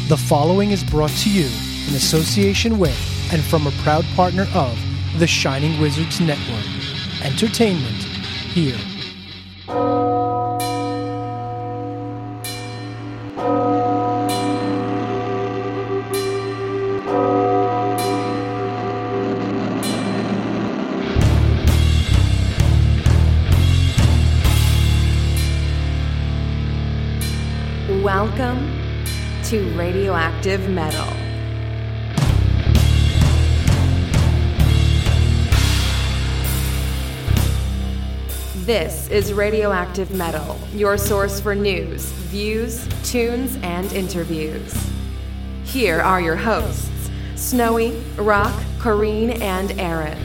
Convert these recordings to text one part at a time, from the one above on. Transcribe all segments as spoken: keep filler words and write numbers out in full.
The following is brought to you in association with and from a proud partner of the Shining Wizards Network. Entertainment here. Welcome to Radioactive Metal. This is Radioactive Metal, your source for news, views, tunes, and interviews. Here are your hosts, Snowy, Rock, Corrine, and Aaron.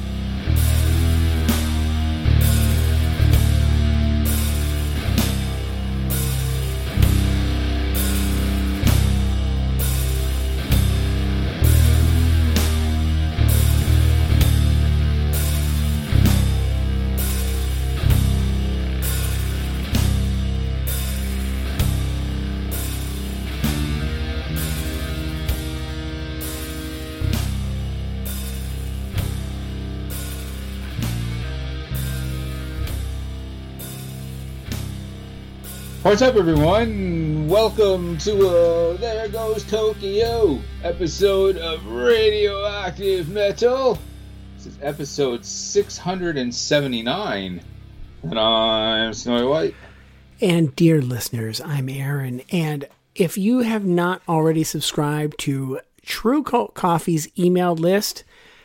What's up, everyone? Welcome to uh, There Goes Tokyo episode of Radioactive Metal. This is episode six hundred seventy-nine, and I'm Snowy White. And dear listeners, I'm Aaron, and if you have not already subscribed to True Cult Coffee's email list,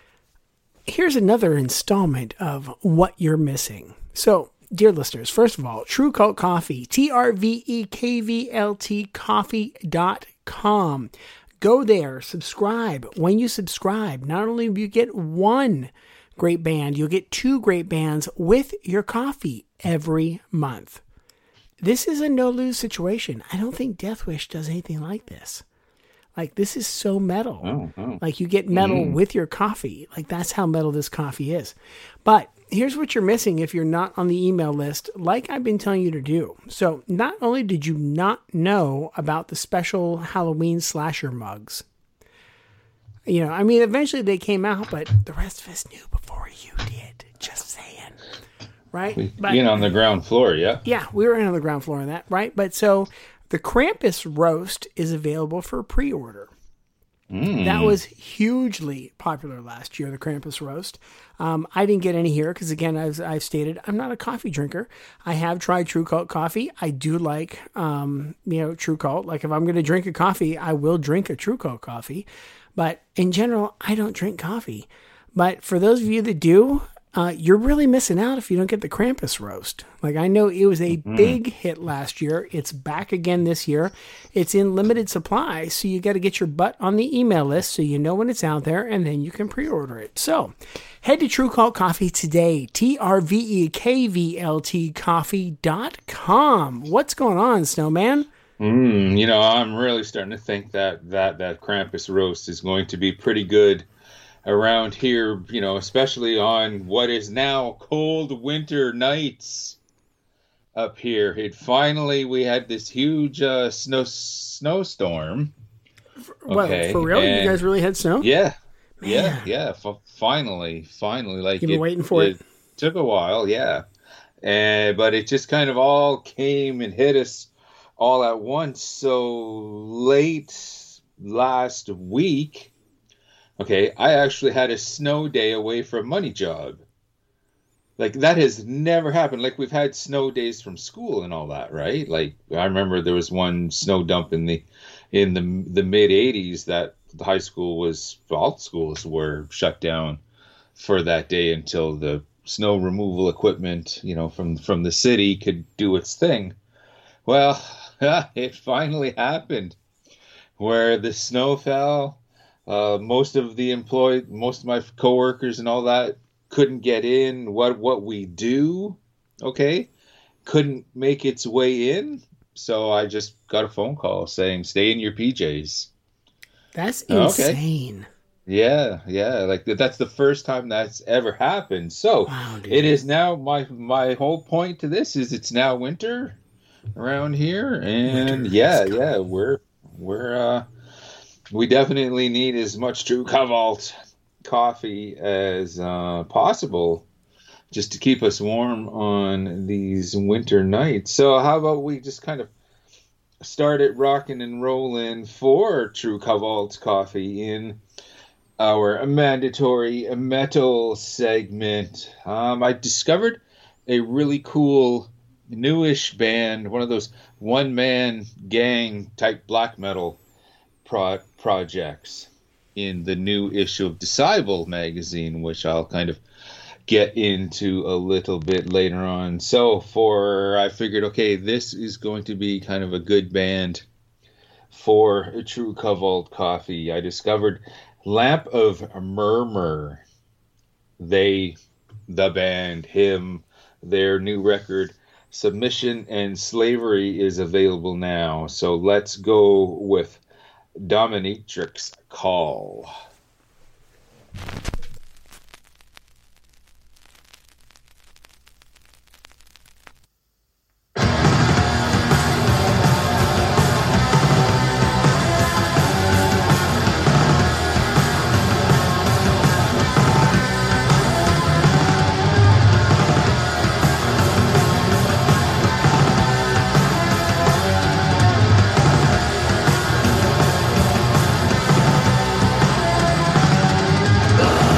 here's another installment of what you're missing. So, dear listeners, first of all, True Cult Coffee, T R V E K V L T coffee dot com. Go there, subscribe. When you subscribe, not only will you get one great band, you'll get two great bands with your coffee every month. This is a no-lose situation. I don't think Deathwish does anything like this. Like, this is so metal. Oh, oh. Like, you get metal mm. with your coffee. Like, that's how metal this coffee is. But here's what you're missing if you're not on the email list, like I've been telling you to do. So not only did you not know about the special Halloween slasher mugs, you know, I mean, eventually they came out, but the rest of us knew before you did. Just saying. Right? We, but, in on the ground floor, yeah? Yeah, we were in on the ground floor of that, right? But so the Krampus roast is available for pre-order. Mm. That was hugely popular last year, the Krampus roast. Um, I didn't get any here because, again, as I've stated, I'm not a coffee drinker. I have tried True Cult coffee. I do like, um, you know, True Cult. Like, if I'm going to drink a coffee, I will drink a True Cult coffee. But in general, I don't drink coffee. But for those of you that do, uh, you're really missing out if you don't get the Krampus roast. Like, I know it was a mm-hmm. big hit last year. It's back again this year. It's in limited supply, so you got to get your butt on the email list so you know when it's out there, and then you can pre-order it. So head to True Cult Coffee today, T R V E K V L T coffee dot com. What's going on, Snowman? Mm, you know, I'm really starting to think that, that that Krampus roast is going to be pretty good around here, you know, especially on what is now cold winter nights up here. It finally, we had this huge uh, snow snowstorm. Well, okay, for real? and you guys really had snow? Yeah. Man. Yeah, yeah. F- finally, finally. Like, You've been it, waiting for it. It took a while, yeah. And, but it just kind of all came and hit us all at once. So late last week, okay, I actually had a snow day away from Money Job. Like, that has never happened. Like, we've had snow days from school and all that, right? Like, I remember there was one snow dump in the in the the mid eighties that the high school was, all schools were shut down for that day until the snow removal equipment, you know, from from the city could do its thing. Well, it finally happened, where the snow fell. Uh, most of the employed, most of my coworkers and all that couldn't get in. What what we do, okay, couldn't make its way in. So I just got a phone call saying, "Stay in your P Js." That's insane. Okay. Yeah, yeah. Like, that's the first time that's ever happened. So wow, it is now, my my whole point to this is it's now winter around here, and winter yeah, yeah, we're we're uh, we definitely need as much True Cobalt coffee as uh, possible, just to keep us warm on these winter nights. So how about we just kind of start it rocking and rolling for True Cobalt coffee in our mandatory metal segment. Um, I discovered a really cool newish band, one of those one-man gang type black metal pro- projects in the new issue of Disciple magazine, which I'll kind of get into a little bit later on. So for, I figured, okay, this is going to be kind of a good band for a True Cobalt coffee. I discovered Lamp of Murmur. They, the band, him, their new record, Submission and Slavery, is available now. So let's go with Dominatrix Call. Ugh.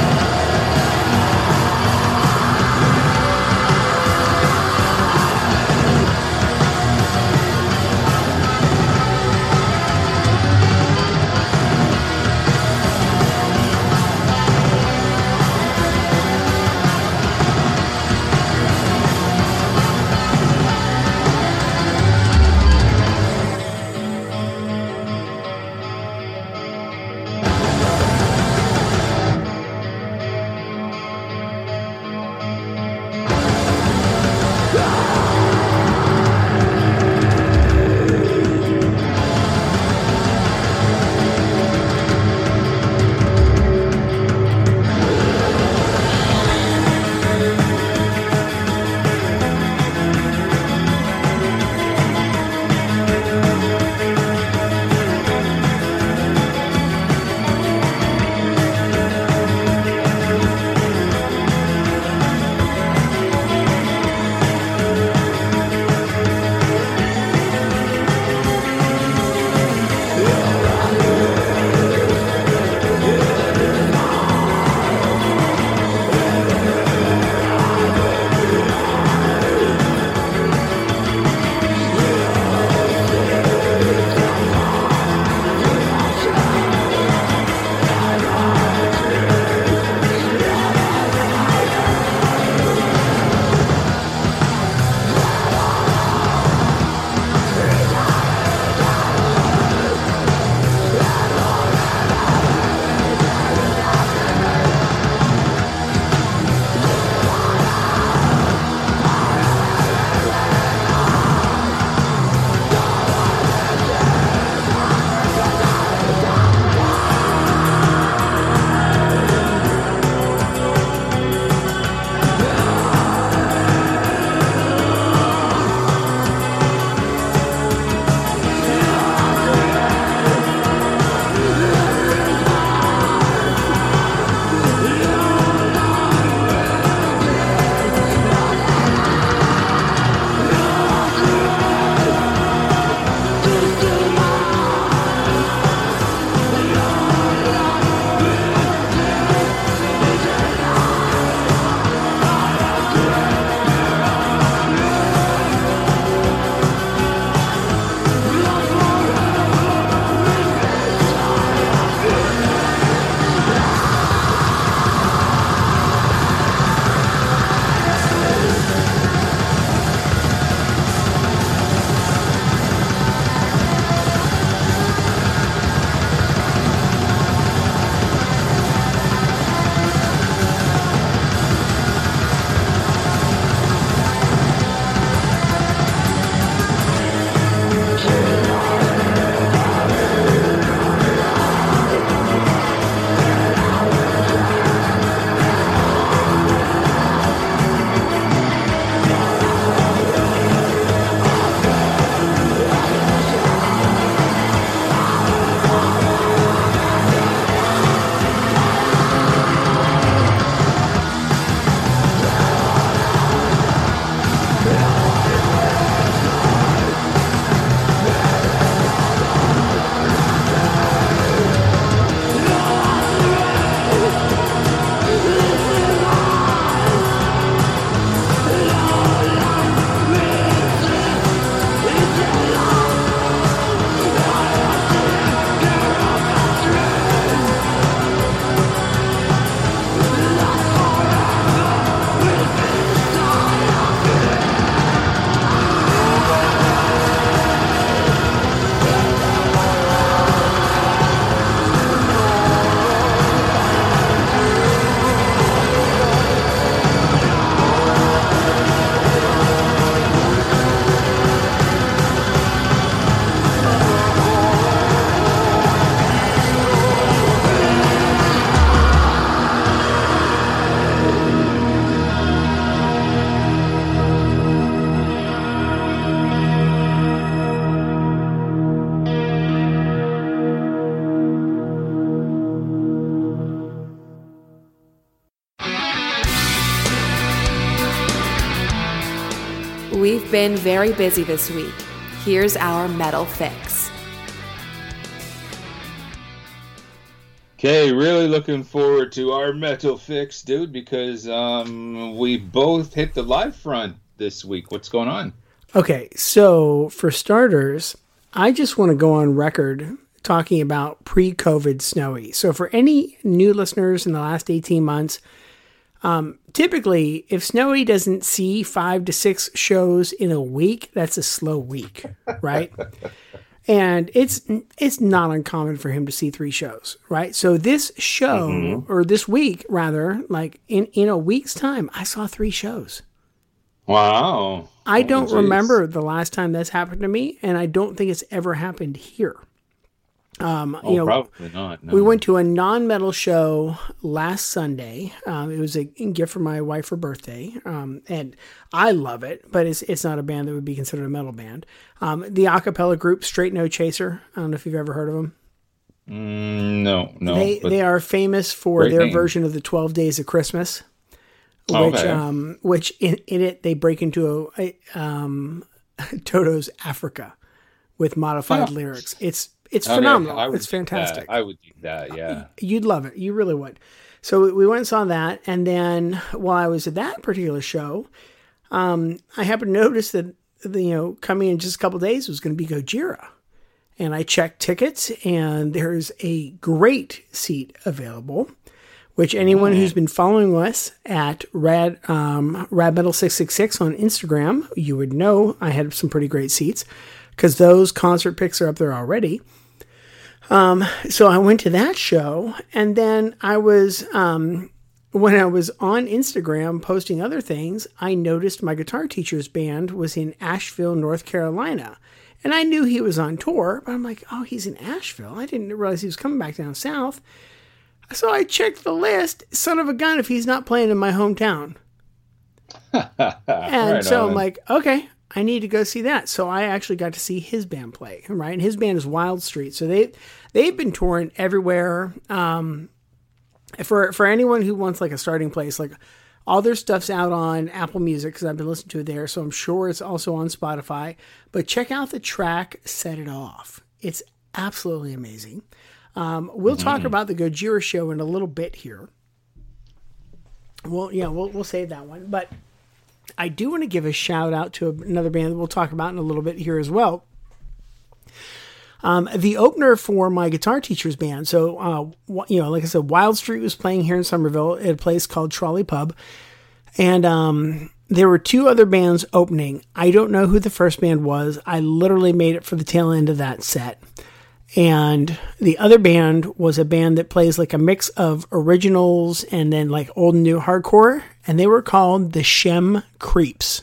been very busy this week. Here's our metal fix. Okay, really looking forward to our metal fix, dude, because um, we both hit the live front this week. What's going on? Okay, so for starters, I just want to go on record talking about pre-COVID Snowy. So for any new listeners in the last eighteen months, um, typically if Snowy doesn't see five to six shows in a week, that's a slow week, right? And it's it's not uncommon for him to see three shows, right? So this show, mm-hmm. or this week rather, like in, in a week's time, I saw three shows. Wow. I don't oh, remember the last time that's happened to me, and I don't think it's ever happened here. Um, oh, you know, probably not. No. We went to a non-metal show last Sunday. Um, it was a gift for my wife for birthday, um, and I love it, but it's it's not a band that would be considered a metal band. Um, the a cappella group Straight No Chaser. I don't know if you've ever heard of them. Mm, no, no. They they are famous for their name. version of the twelve Days of Christmas, which okay. um, which in, in it they break into a, a um, Toto's Africa with modified oh. lyrics. It's It's okay, phenomenal. It's fantastic. I would do that, yeah. You'd love it. You really would. So we went and saw that. And then while I was at that particular show, um, I happened to notice that, you know, coming in just a couple of days was going to be Gojira. And I checked tickets, and there's a great seat available, which anyone who's been following us at Rad um, Rad Metal six six six on Instagram, you would know I had some pretty great seats, because those concert pics are up there already. Um, so I went to that show, and then I was, um, when I was on Instagram posting other things, I noticed my guitar teacher's band was in Asheville, North Carolina. And I knew he was on tour, but I'm like, oh, he's in Asheville. I didn't realize he was coming back down south. So I checked the list. Son of a gun if he's not playing in my hometown. and right so on. I'm like, okay, I need to go see that. So I actually got to see his band play, right? And his band is Wild Street. So they, they've been touring everywhere. Um, for, for anyone who wants like a starting place, like all their stuff's out on Apple Music, because I've been listening to it there. So I'm sure it's also on Spotify. But check out the track Set It Off. It's absolutely amazing. Um, we'll mm-hmm. talk about the Gojira show in a little bit here. Well, yeah, we'll we'll save that one. But I do want to give a shout out to another band that we'll talk about in a little bit here as well. Um, the opener for my guitar teacher's band. So, uh, you know, like I said, Wild Street was playing here in Somerville at a place called Trolley Pub. And um, there were two other bands opening. I don't know who the first band was. I literally made it for the tail end of that set. And the other band was a band that plays like a mix of originals and then like old and new hardcore. And they were called the Shem Creeps.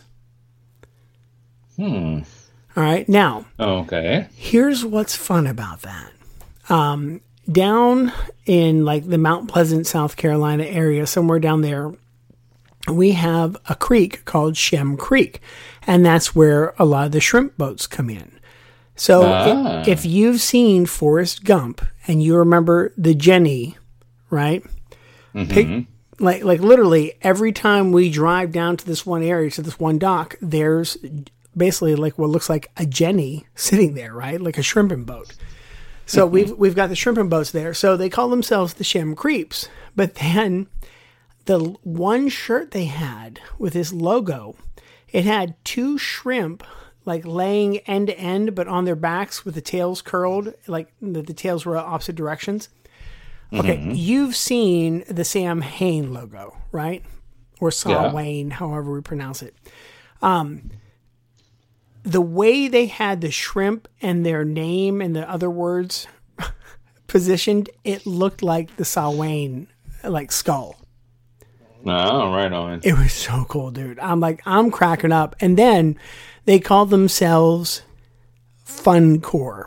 Hmm. All right. Now, okay. Here's what's fun about that. Um, down in like the Mount Pleasant, South Carolina area, somewhere down there, we have a creek called Shem Creek. And that's where a lot of the shrimp boats come in. So ah. if, if you've seen Forrest Gump and you remember the Jenny, right? Mm-hmm. Pick, like like literally every time we drive down to this one area, to this one dock, there's basically like what looks like a Jenny sitting there, right? Like a shrimping boat. So mm-hmm. we've we've got the shrimping boats there. So they call themselves the Shem Creeps. But then the one shirt they had with this logo, it had two shrimp like laying end to end, but on their backs with the tails curled, like the, the tails were opposite directions. Okay, mm-hmm. You've seen the Sam Hain logo, right? Or Sam yeah. Wayne, however we pronounce it. Um, the way they had the shrimp and their name and the other words positioned, it looked like the Samhain, like skull. Oh, right on. It was so cool, dude. I'm like, I'm cracking up. And then they called themselves Funcore.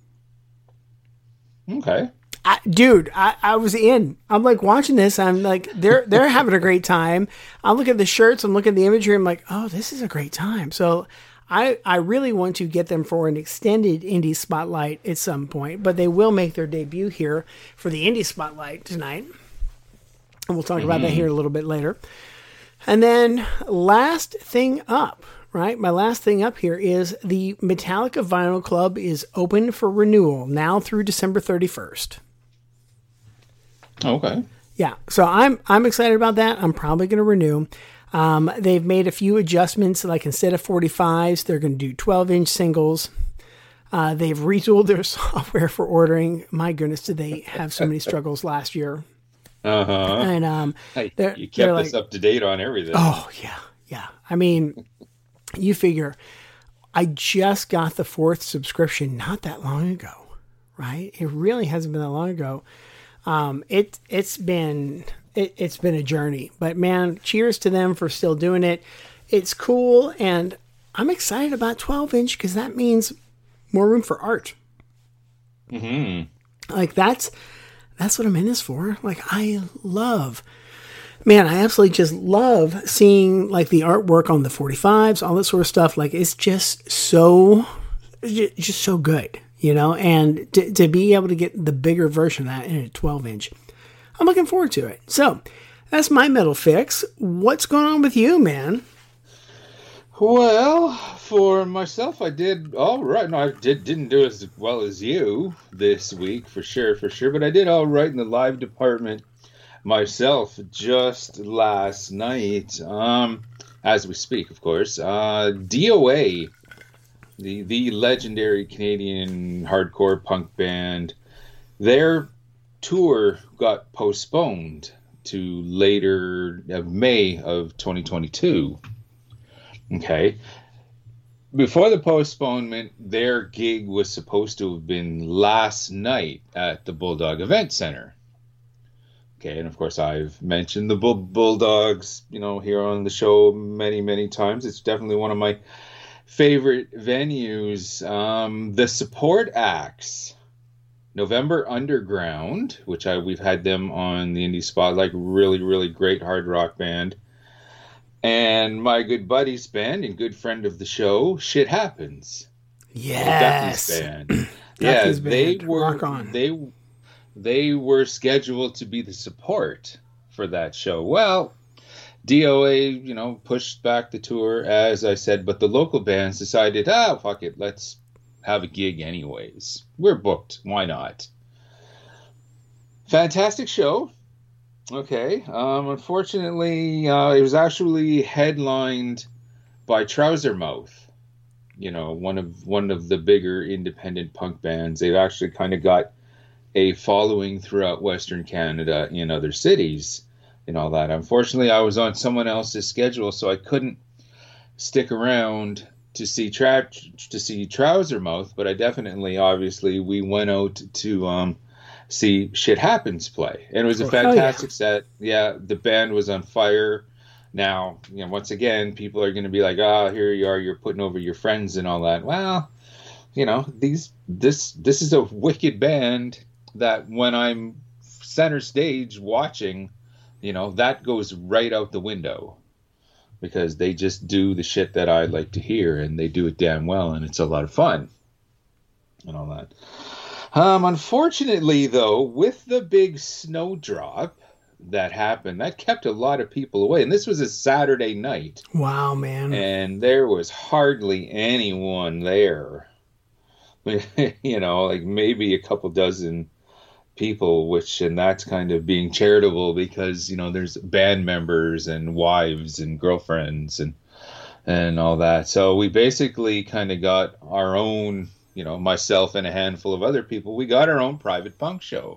Okay. I, dude, I, I was in. I'm like watching this. I'm like, they're they're having a great time. I'm looking at the shirts. I'm looking at the imagery. I'm like, oh, this is a great time. So I I really want to get them for an extended Indie Spotlight at some point. But they will make their debut here for the Indie Spotlight tonight. And we'll talk mm-hmm. about that here a little bit later. And then last thing up, right? My last thing up here is the Metallica Vinyl Club is open for renewal now through December thirty-first. Okay. Yeah, so I'm I'm excited about that. I'm probably going to renew. Um, they've made a few adjustments, like instead of forty-fives, they're going to do twelve-inch singles. Uh, they've retooled their software for ordering. My goodness, did they have so many struggles last year? Uh huh. And um, hey, they're, you kept they're us like, up to date on everything. Oh yeah, yeah. I mean, you figure, I just got the fourth subscription not that long ago, right? It really hasn't been that long ago. Um, it it's been it, it's been a journey, but man, cheers to them for still doing it. It's cool, and I'm excited about twelve inch because that means more room for art. Mm-hmm. Like that's that's what I'm in this for. Like I love, man, I absolutely just love seeing like the artwork on the forty-fives, all that sort of stuff. Like it's just so, just so good. You know, and to, to be able to get the bigger version of that in a twelve inch, I'm looking forward to it. So that's my metal fix. What's going on with you, man? Well, for myself, I did all right. No, I did, didn't do as well as you this week, for sure, for sure. But I did all right in the live department myself just last night, um, as we speak, of course. Uh, D O A. The the legendary Canadian hardcore punk band, their tour got postponed to later of May of twenty twenty-two. Okay. Before the postponement, their gig was supposed to have been last night at the Bulldog Event Center. Okay, and of course I've mentioned the Bull- Bulldogs, you know, here on the show many, many times. It's definitely one of my favorite venues. Um, the support acts, November Underground, which I we've had them on the Indie Spotlight, really, really great hard rock band, and my good buddy's band and good friend of the show, Shit Happens. Yes, Duffy's band. yeah, Duffy's they band. were Rock on. they they were scheduled to be the support for that show. Well, D O A, you know, pushed back the tour, as I said, but the local bands decided, ah, fuck it, let's have a gig anyways. We're booked. Why not? Fantastic show. Okay. Um, unfortunately, uh, it was actually headlined by Trousermouth. You know, one of one of the bigger independent punk bands. They've actually kind of got a following throughout Western Canada in other cities. And all that. Unfortunately, I was on someone else's schedule, so I couldn't stick around to see tra- to see Trousermouth. But I definitely, obviously, we went out to um, see Shit Happens play, and it was a fantastic oh, yeah. set. Yeah, the band was on fire. Now, you know, once again, people are going to be like, "Ah, oh, here you are, you're putting over your friends and all that." Well, you know, these this this is a wicked band that when I'm center stage watching, you know, that goes right out the window because they just do the shit that I like to hear, and they do it damn well, and it's a lot of fun and all that. Um, unfortunately, though, with the big snowdrop that happened, that kept a lot of people away, and this was a Saturday night. Wow, man. And there was hardly anyone there. You know, like maybe a couple dozen people, which, and that's kind of being charitable because, you know, there's band members and wives and girlfriends and and all that. So we basically kind of got our own, you know, myself and a handful of other people, we got our own private punk show.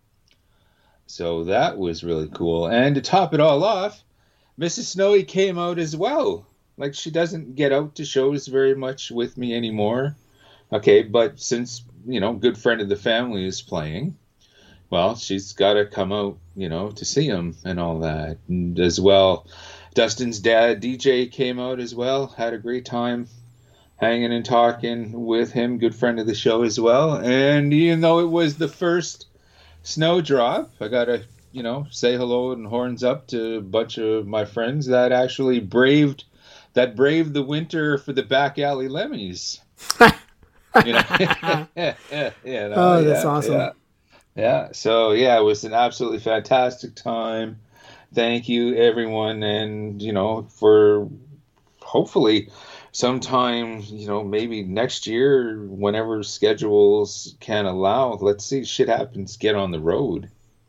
So that was really cool. And to top it all off, Missus Snowy came out as well. Like, she doesn't get out to shows very much with me anymore. Okay, but since, you know, good friend of the family is playing, well, she's got to come out, you know, to see him and all that. And as well, Dustin's dad, D J, came out as well. Had a great time hanging and talking with him. Good friend of the show as well. And even though it was the first snowdrop, I got to, you know, say hello and horns up to a bunch of my friends that actually braved, that braved the winter for the Back Alley Lemmies. You know? yeah, yeah, yeah, no, oh, that's yeah, awesome. Yeah. Yeah, so yeah, it was an absolutely fantastic time. Thank you, everyone, and you know, for hopefully sometime, you know, maybe next year, whenever schedules can allow, let's see, shit happens, get on the road.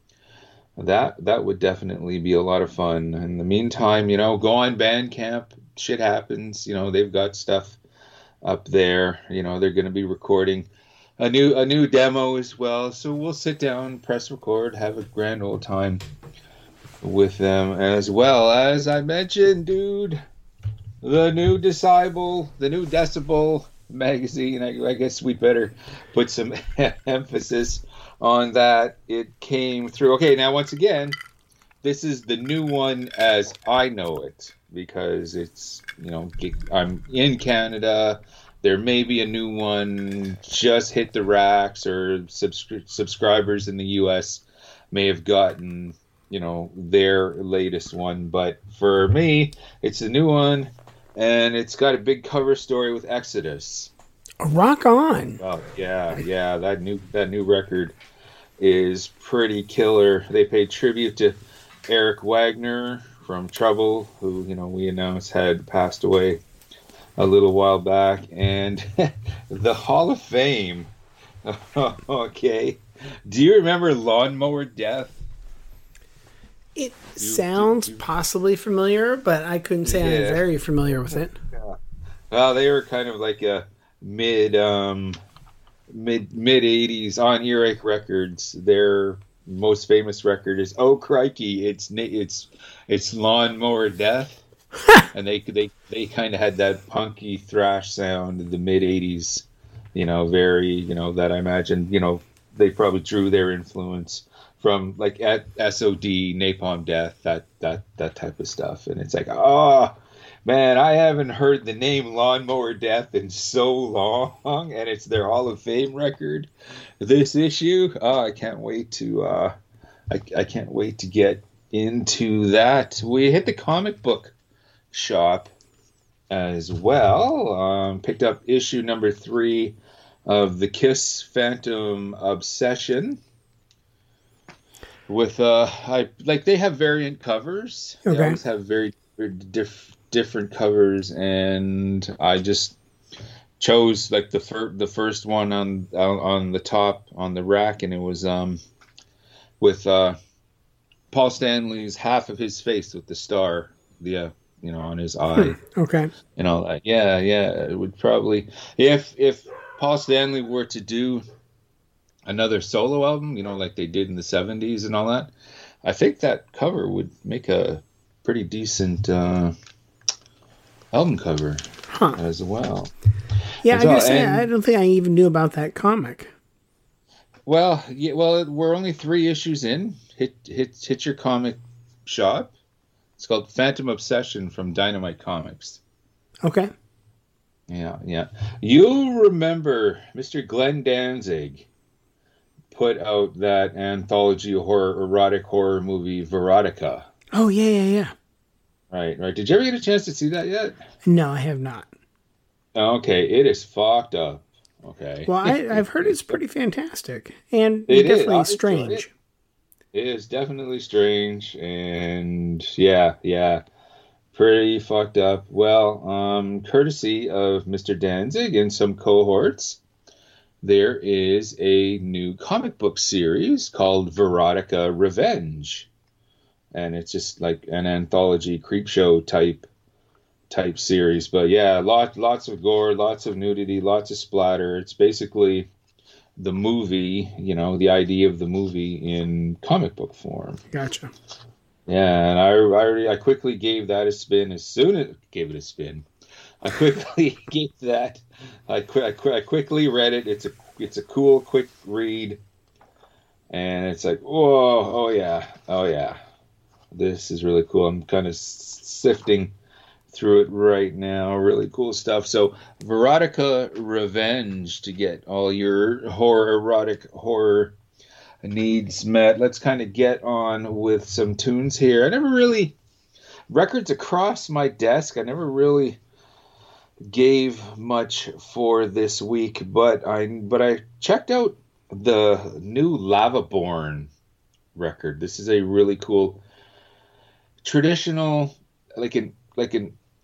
That that would definitely be a lot of fun. In the meantime, you know, go on Bandcamp. Shit happens. You know, they've got stuff up there. You know, they're going to be recording a new a new demo as well. So we'll sit down, press record, have a grand old time with them, as well as I mentioned, dude, the new Decibel, the new Decibel magazine. I, I guess we better put some emphasis on that. It came through. Okay, now once again, this is the new one as I know it, because it's, you know, I'm in Canada. There may be a new one just hit the racks, or subscri- subscribers in the U S may have gotten, you know, their latest one. But for me, it's a new one, and it's got a big cover story with Exodus. Rock on. Oh yeah, yeah. That new that new record is pretty killer. They paid tribute to Eric Wagner from Trouble, who, you know, we announced had passed away a little while back, and the Hall of Fame. Okay, do you remember Lawnmower Death? It do, sounds do, do. possibly familiar, but I couldn't say yeah. I'm very familiar with it. Yeah. Well, they were kind of like a mid um mid mid eighties on Earache Records. Their most famous record is Oh Crikey, it's it's it's Lawnmower Death. And they they they kind of had that punky thrash sound in the mid eighties, you know, very, you know, that I imagine, you know, they probably drew their influence from like at S O D, Napalm Death, that that that type of stuff. And it's like, oh man, I haven't heard the name Lawnmower Death in so long, and it's their Hall of Fame record. This issue, oh, I can't wait to, uh, I, I can't wait to get into that. We hit the comic book shop as well. Um, picked up issue number three of the Kiss Phantom Obsession. With uh, I like they have variant covers. Okay. They always have very different. different covers, and I just chose like the fir- the first one on on the top on the rack, and it was um with uh Paul Stanley's half of his face with the star, the uh, you know, on his eye. Okay. And all that. Yeah, yeah. It would probably, if if Paul Stanley were to do another solo album, you know, like they did in the seventies and all that, I think that cover would make a pretty decent uh album cover huh. as well. Yeah, as I well. gotta say, and, I don't think I even knew about that comic. Well, yeah, well, we're only three issues in. Hit, hit, hit your comic shop. It's called Phantom Obsession from Dynamite Comics. Okay. Yeah, yeah. You remember Mister Glenn Danzig put out that anthology horror, erotic horror movie, Verotica. Oh yeah, yeah, yeah. Right, right. Did you ever get a chance to see that yet? No, I have not. Okay, it is fucked up. Okay. Well, I, I've heard it's pretty fantastic, and it definitely is. strange. It is definitely strange, and yeah, yeah, pretty fucked up. Well, um, courtesy of Mister Danzig and some cohorts, there is a new comic book series called Verotica Revenge. And it's just like an anthology creep show type type series. But yeah, lot, lots of gore, lots of nudity, lots of splatter. It's basically the movie, you know, the idea of the movie in comic book form. Gotcha. Yeah, and I, I, I quickly gave that a spin. As soon as gave it a spin, I quickly gave that. I, qu- I, qu- I quickly read it. It's a it's a cool, quick read, and it's like, whoa, oh yeah, oh yeah. This is really cool. I'm kind of sifting through it right now. Really cool stuff. So, Verotica Revenge to get all your horror, erotic horror needs met. Let's kind of get on with some tunes here. I never really, records across my desk, I never really gave much for this week, but I but I checked out the new Lavaborn record. This is a really cool traditional, like an like an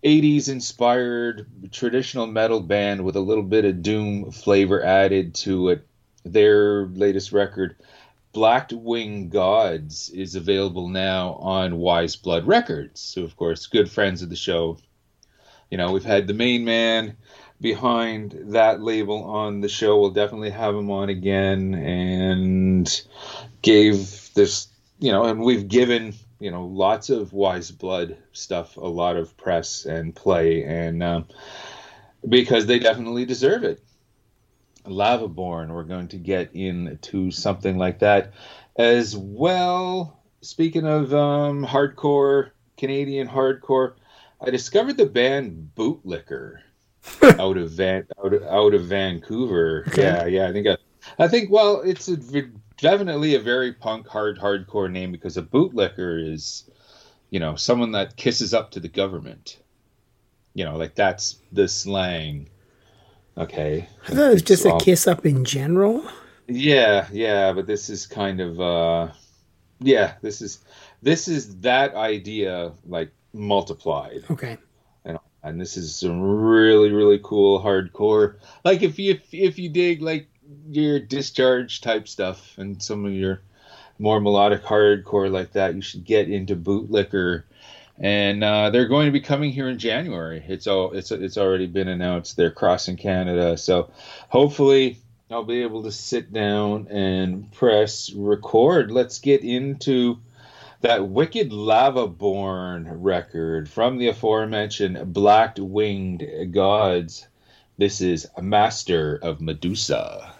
eighties inspired traditional metal band with a little bit of doom flavor added to it. Their latest record, Black Wing Gods, is available now on Wise Blood Records. So, of course, good friends of the show. You know, we've had the main man behind that label on the show. We'll definitely have him on again, and gave this, you know, and we've given, you know, lots of Wise Blood stuff a lot of press and play, and um, because they definitely deserve it. Lavaborn, we're going to get into something like that as well. Speaking of um, hardcore, Canadian hardcore, I discovered the band Bootlicker out of Van out of, out of Vancouver. Okay. Yeah, yeah. I think I, I think well, it's a, definitely a very punk hard hardcore name, because a bootlicker is, you know, someone that kisses up to the government. You know, like that's the slang. Okay. I thought it was just a kiss up in general. Yeah, yeah, but this is kind of uh yeah, this is this is that idea like multiplied. Okay. And and this is some really really cool hardcore. Like if you if, if you dig like your Discharge type stuff and some of your more melodic hardcore like that, you should get into Bootlicker. And uh, they're going to be coming here in January. It's all it's it's already been announced. They're crossing Canada, so hopefully I'll be able to sit down and press record. Let's get into that Wicked Lavaborn record from the aforementioned Black Winged Gods. This is Master of Medusa.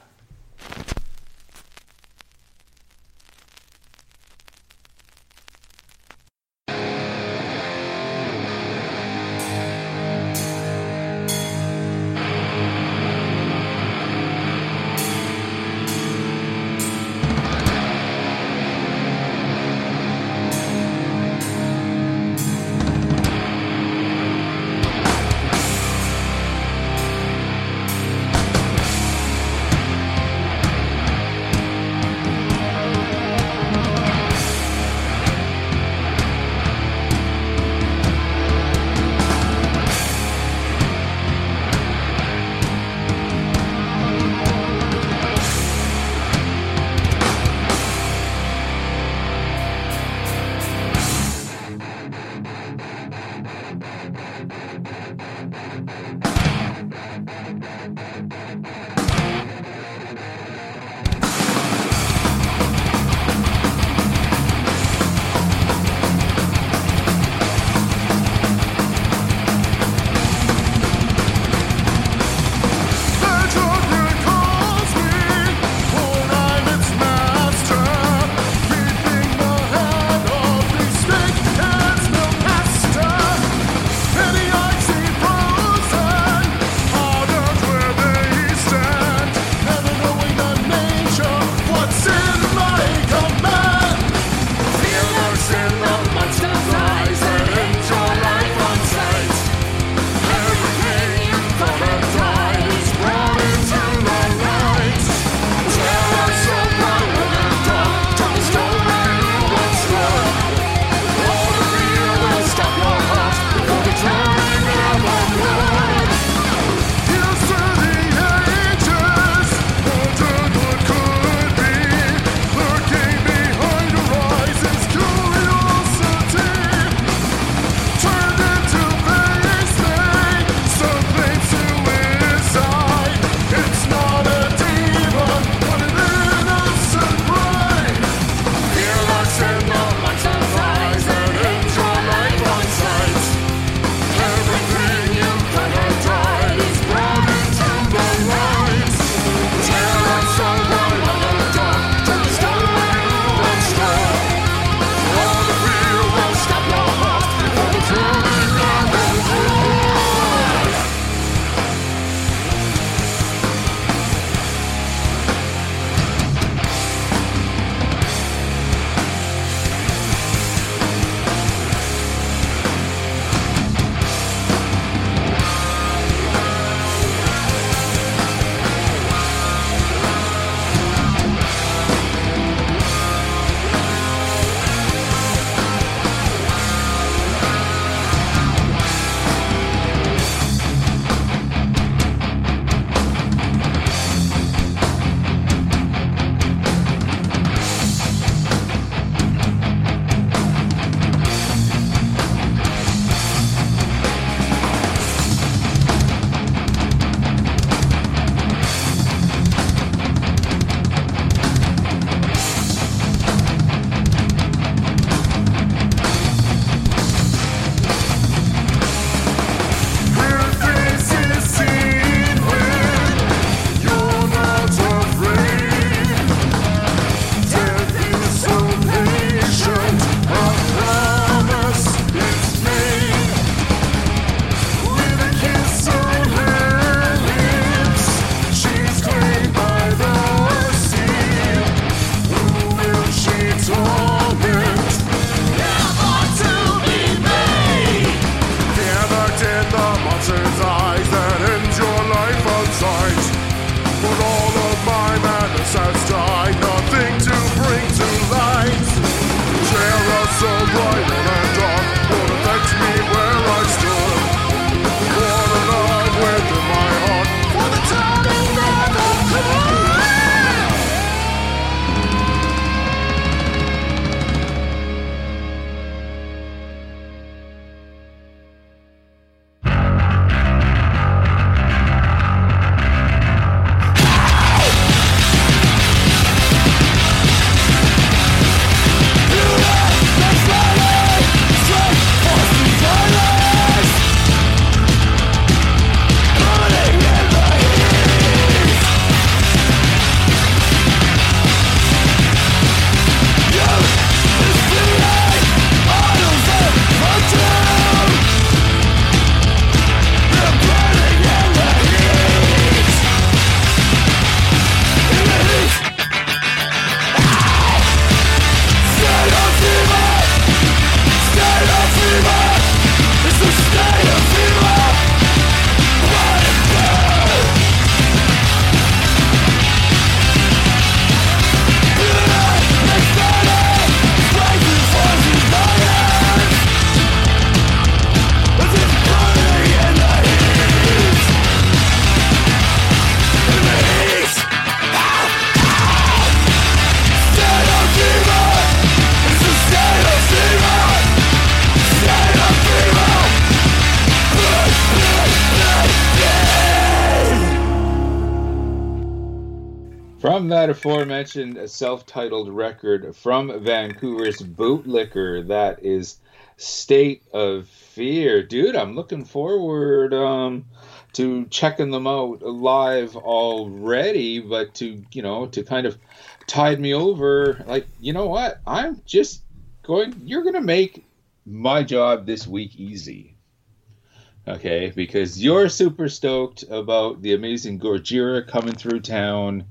From that aforementioned self-titled record from Vancouver's Bootlicker, that is State of Fear. Dude, I'm looking forward um, to checking them out live already, but to, you know, to kind of tide me over, like, you know what? I'm just going, you're going to make my job this week easy. Okay, because you're super stoked about the amazing Gojira coming through town,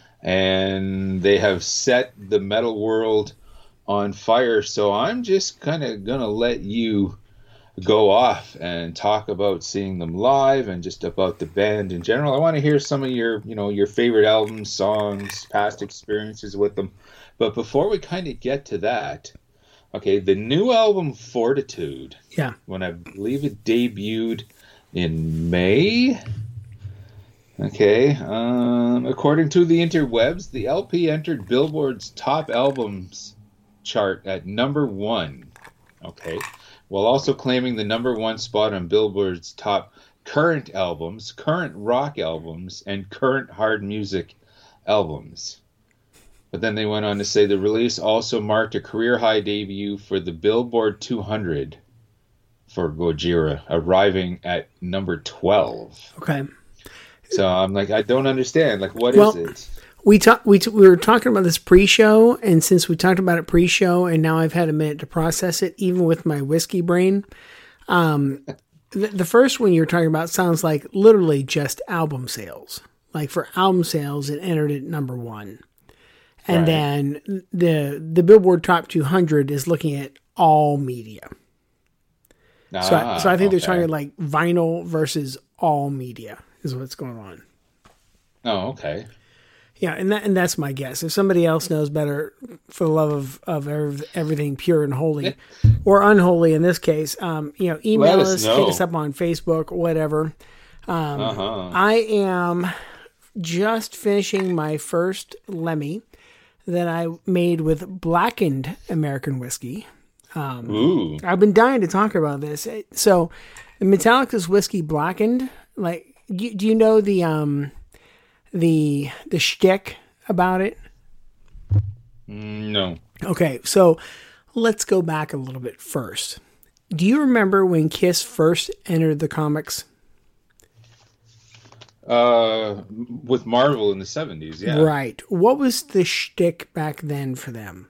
and they have set the metal world on fire. So I'm just kind of going to let you go off and talk about seeing them live and just about the band in general. I want to hear some of your, you know, your favorite albums, songs, past experiences with them. But before we kind of get to that, okay, the new album Fortitude, yeah, when I believe it debuted in May. Okay, um, according to the interwebs, the L P entered Billboard's top albums chart at number one. Okay, while also claiming the number one spot on Billboard's top current albums, current rock albums, and current hard music albums. But then they went on to say the release also marked a career high debut for the Billboard two hundred for Gojira, arriving at number twelve. Okay. So I'm like, I don't understand. Like, what well, is it? We talk, we t- we were talking about this pre-show, and since we talked about it pre-show, and now I've had a minute to process it, even with my whiskey brain. Um, the, the first one you're talking about sounds like literally just album sales. Like for album sales, it entered at number one, and right. then the the Billboard Top two hundred is looking at all media. Ah, so, I, so I think okay. they're talking like vinyl versus all media is what's going on. Oh, okay. Yeah, and that and that's my guess. If somebody else knows better, for the love of of ev- everything pure and holy, or unholy in this case, um, you know, email us, us hit us up on Facebook, whatever. Um, uh-huh. I am just finishing my first Lemmy that I made with blackened American whiskey. Um, Ooh. I've been dying to talk about this. So, Metallica's whiskey blackened. Like, do, do you know the um, the the shtick about it? No. Okay, so let's go back a little bit first. Do you remember when Kiss first entered the comics? Uh, with Marvel in the seventies, yeah. Right. What was the shtick back then for them?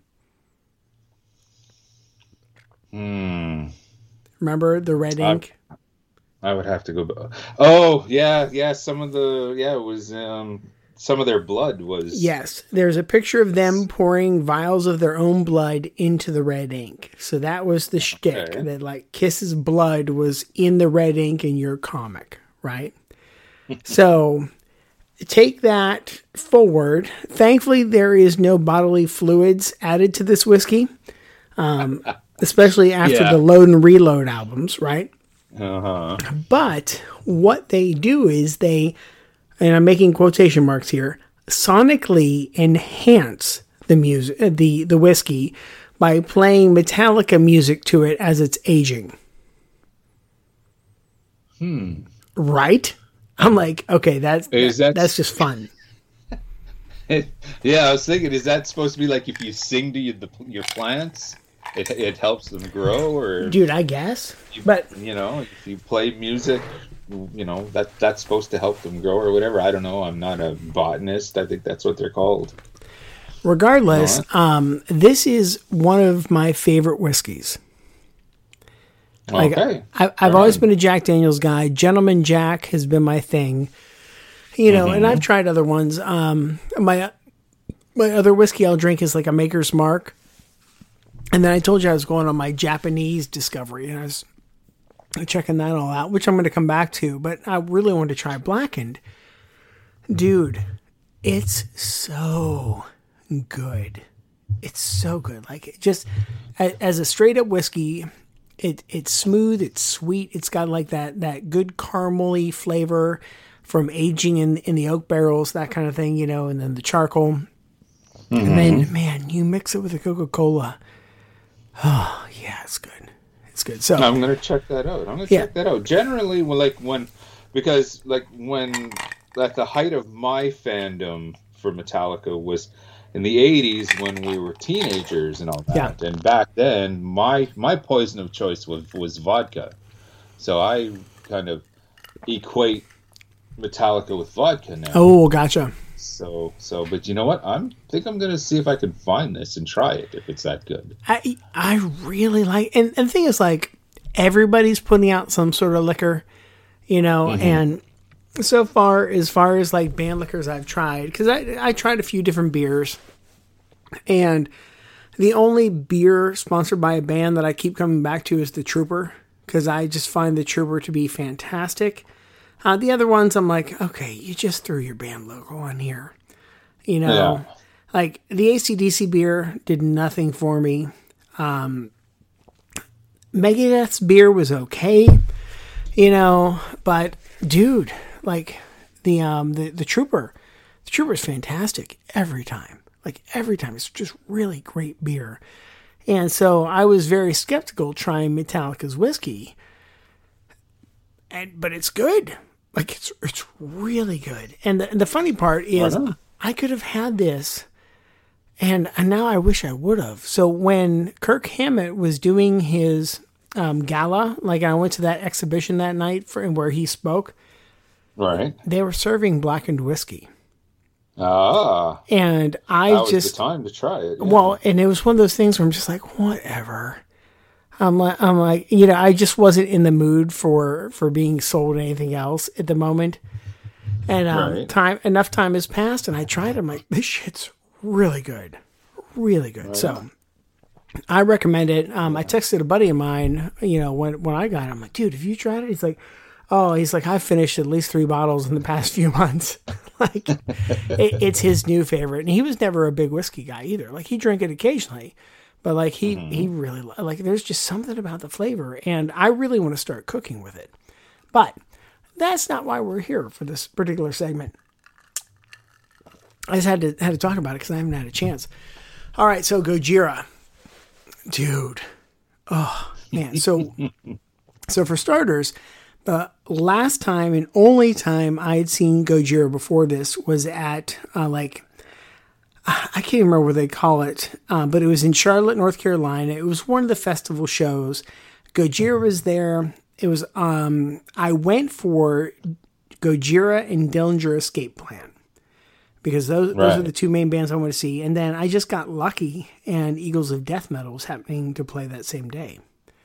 Hmm. Remember the red ink? I, I would have to go. Oh, yeah, yeah. Some of the yeah, it was um, some of their blood was. Yes, there's a picture of them pouring vials of their own blood into the red ink. So that was the shtick, okay. That like Kiss's blood was in the red ink in your comic, right? So take that forward. Thankfully, there is no bodily fluids added to this whiskey. Um, especially after yeah. the Load and Reload albums, right? Uh-huh. But what they do is they, and I'm making quotation marks here, sonically enhance the music, the the whiskey, by playing Metallica music to it as it's aging. Hmm. Right? I'm like, okay, that's is that, that's just fun. Yeah, I was thinking, is that supposed to be like if you sing to you, the, your plants? It it helps them grow, or dude, I guess. You, but you know, if you play music, you know that that's supposed to help them grow or whatever. I don't know. I'm not a botanist. I think that's what they're called. Regardless, no. um, this is one of my favorite whiskeys. Like, okay, I, I've All always right. been a Jack Daniel's guy. Gentleman Jack has been my thing, you know, mm-hmm. and I've tried other ones. Um, my my other whiskey I'll drink is like a Maker's Mark. And then I told you I was going on my Japanese discovery, and I was checking that all out, which I'm going to come back to. But I really wanted to try blackened. Dude, it's so good. It's so good. Like, it just, as a straight-up whiskey, it it's smooth, it's sweet. It's got like that that good caramely flavor from aging in, in the oak barrels, that kind of thing, you know, and then the charcoal. Mm-hmm. And then, man, you mix it with the Coca-Cola. Oh, yeah, it's good. It's good. So I'm going to check that out. I'm going to yeah. check that out. Generally, well, like when, because like when, at the height of my fandom for for Metallica was in the eighties when we were teenagers and all that. Yeah. And back then, my my poison of choice was was vodka. So I kind of equate Metallica with vodka now. Oh, gotcha. So, so, but you know what? I'm think I'm gonna see if I can find this and try it if it's that good. I I really like, and, and the thing is, like, everybody's putting out some sort of liquor, you know, mm-hmm. and so far, as far as like band liquors I've tried, because I I tried a few different beers, and the only beer sponsored by a band that I keep coming back to is the Trooper, because I just find the Trooper to be fantastic. Uh, the other ones, I'm like, okay, you just threw your band logo on here. You know, yeah. Like the A C D C beer did nothing for me. Um, Megadeth's beer was okay, you know, but dude, like the um the, the Trooper, the Trooper is fantastic every time. Like every time, it's just really great beer. And so I was very skeptical trying Metallica's whiskey, and but it's good. Like, it's it's really good. And the, the funny part is, I, I could have had this, and, and now I wish I would have. So when Kirk Hammett was doing his um, gala, like I went to that exhibition that night for where he spoke, right? They were serving blackened whiskey. Ah. And I that was just... the time to try it. Yeah. Well, and it was one of those things where I'm just like, whatever. I'm like, I'm like, you know, I just wasn't in the mood for, for being sold anything else at the moment. And um, right. time enough time has passed, and I tried it. I'm like, this shit's really good. Really good. Right. So I recommend it. Um, I texted a buddy of mine, you know, when, when I got it. I'm like, dude, have you tried it? He's like, oh, he's like, I've finished at least three bottles in the past few months. Like, it, it's his new favorite. And he was never a big whiskey guy either. Like, he drank it occasionally. But, like, he, mm-hmm. he really, like, there's just something about the flavor. And I really want to start cooking with it. But that's not why we're here for this particular segment. I just had to had to talk about it because I haven't had a chance. All right, so Gojira. Dude. Oh, man. So, so for starters, the last time and only time I had seen Gojira before this was at, uh, like, I can't remember what they call it, uh, but it was in Charlotte, North Carolina. It was one of the festival shows. Gojira was there. It was, um, I went for Gojira and Dillinger Escape Plan because those, right. those are the two main bands I want to see. And then I just got lucky, and Eagles of Death Metal was happening to play that same day.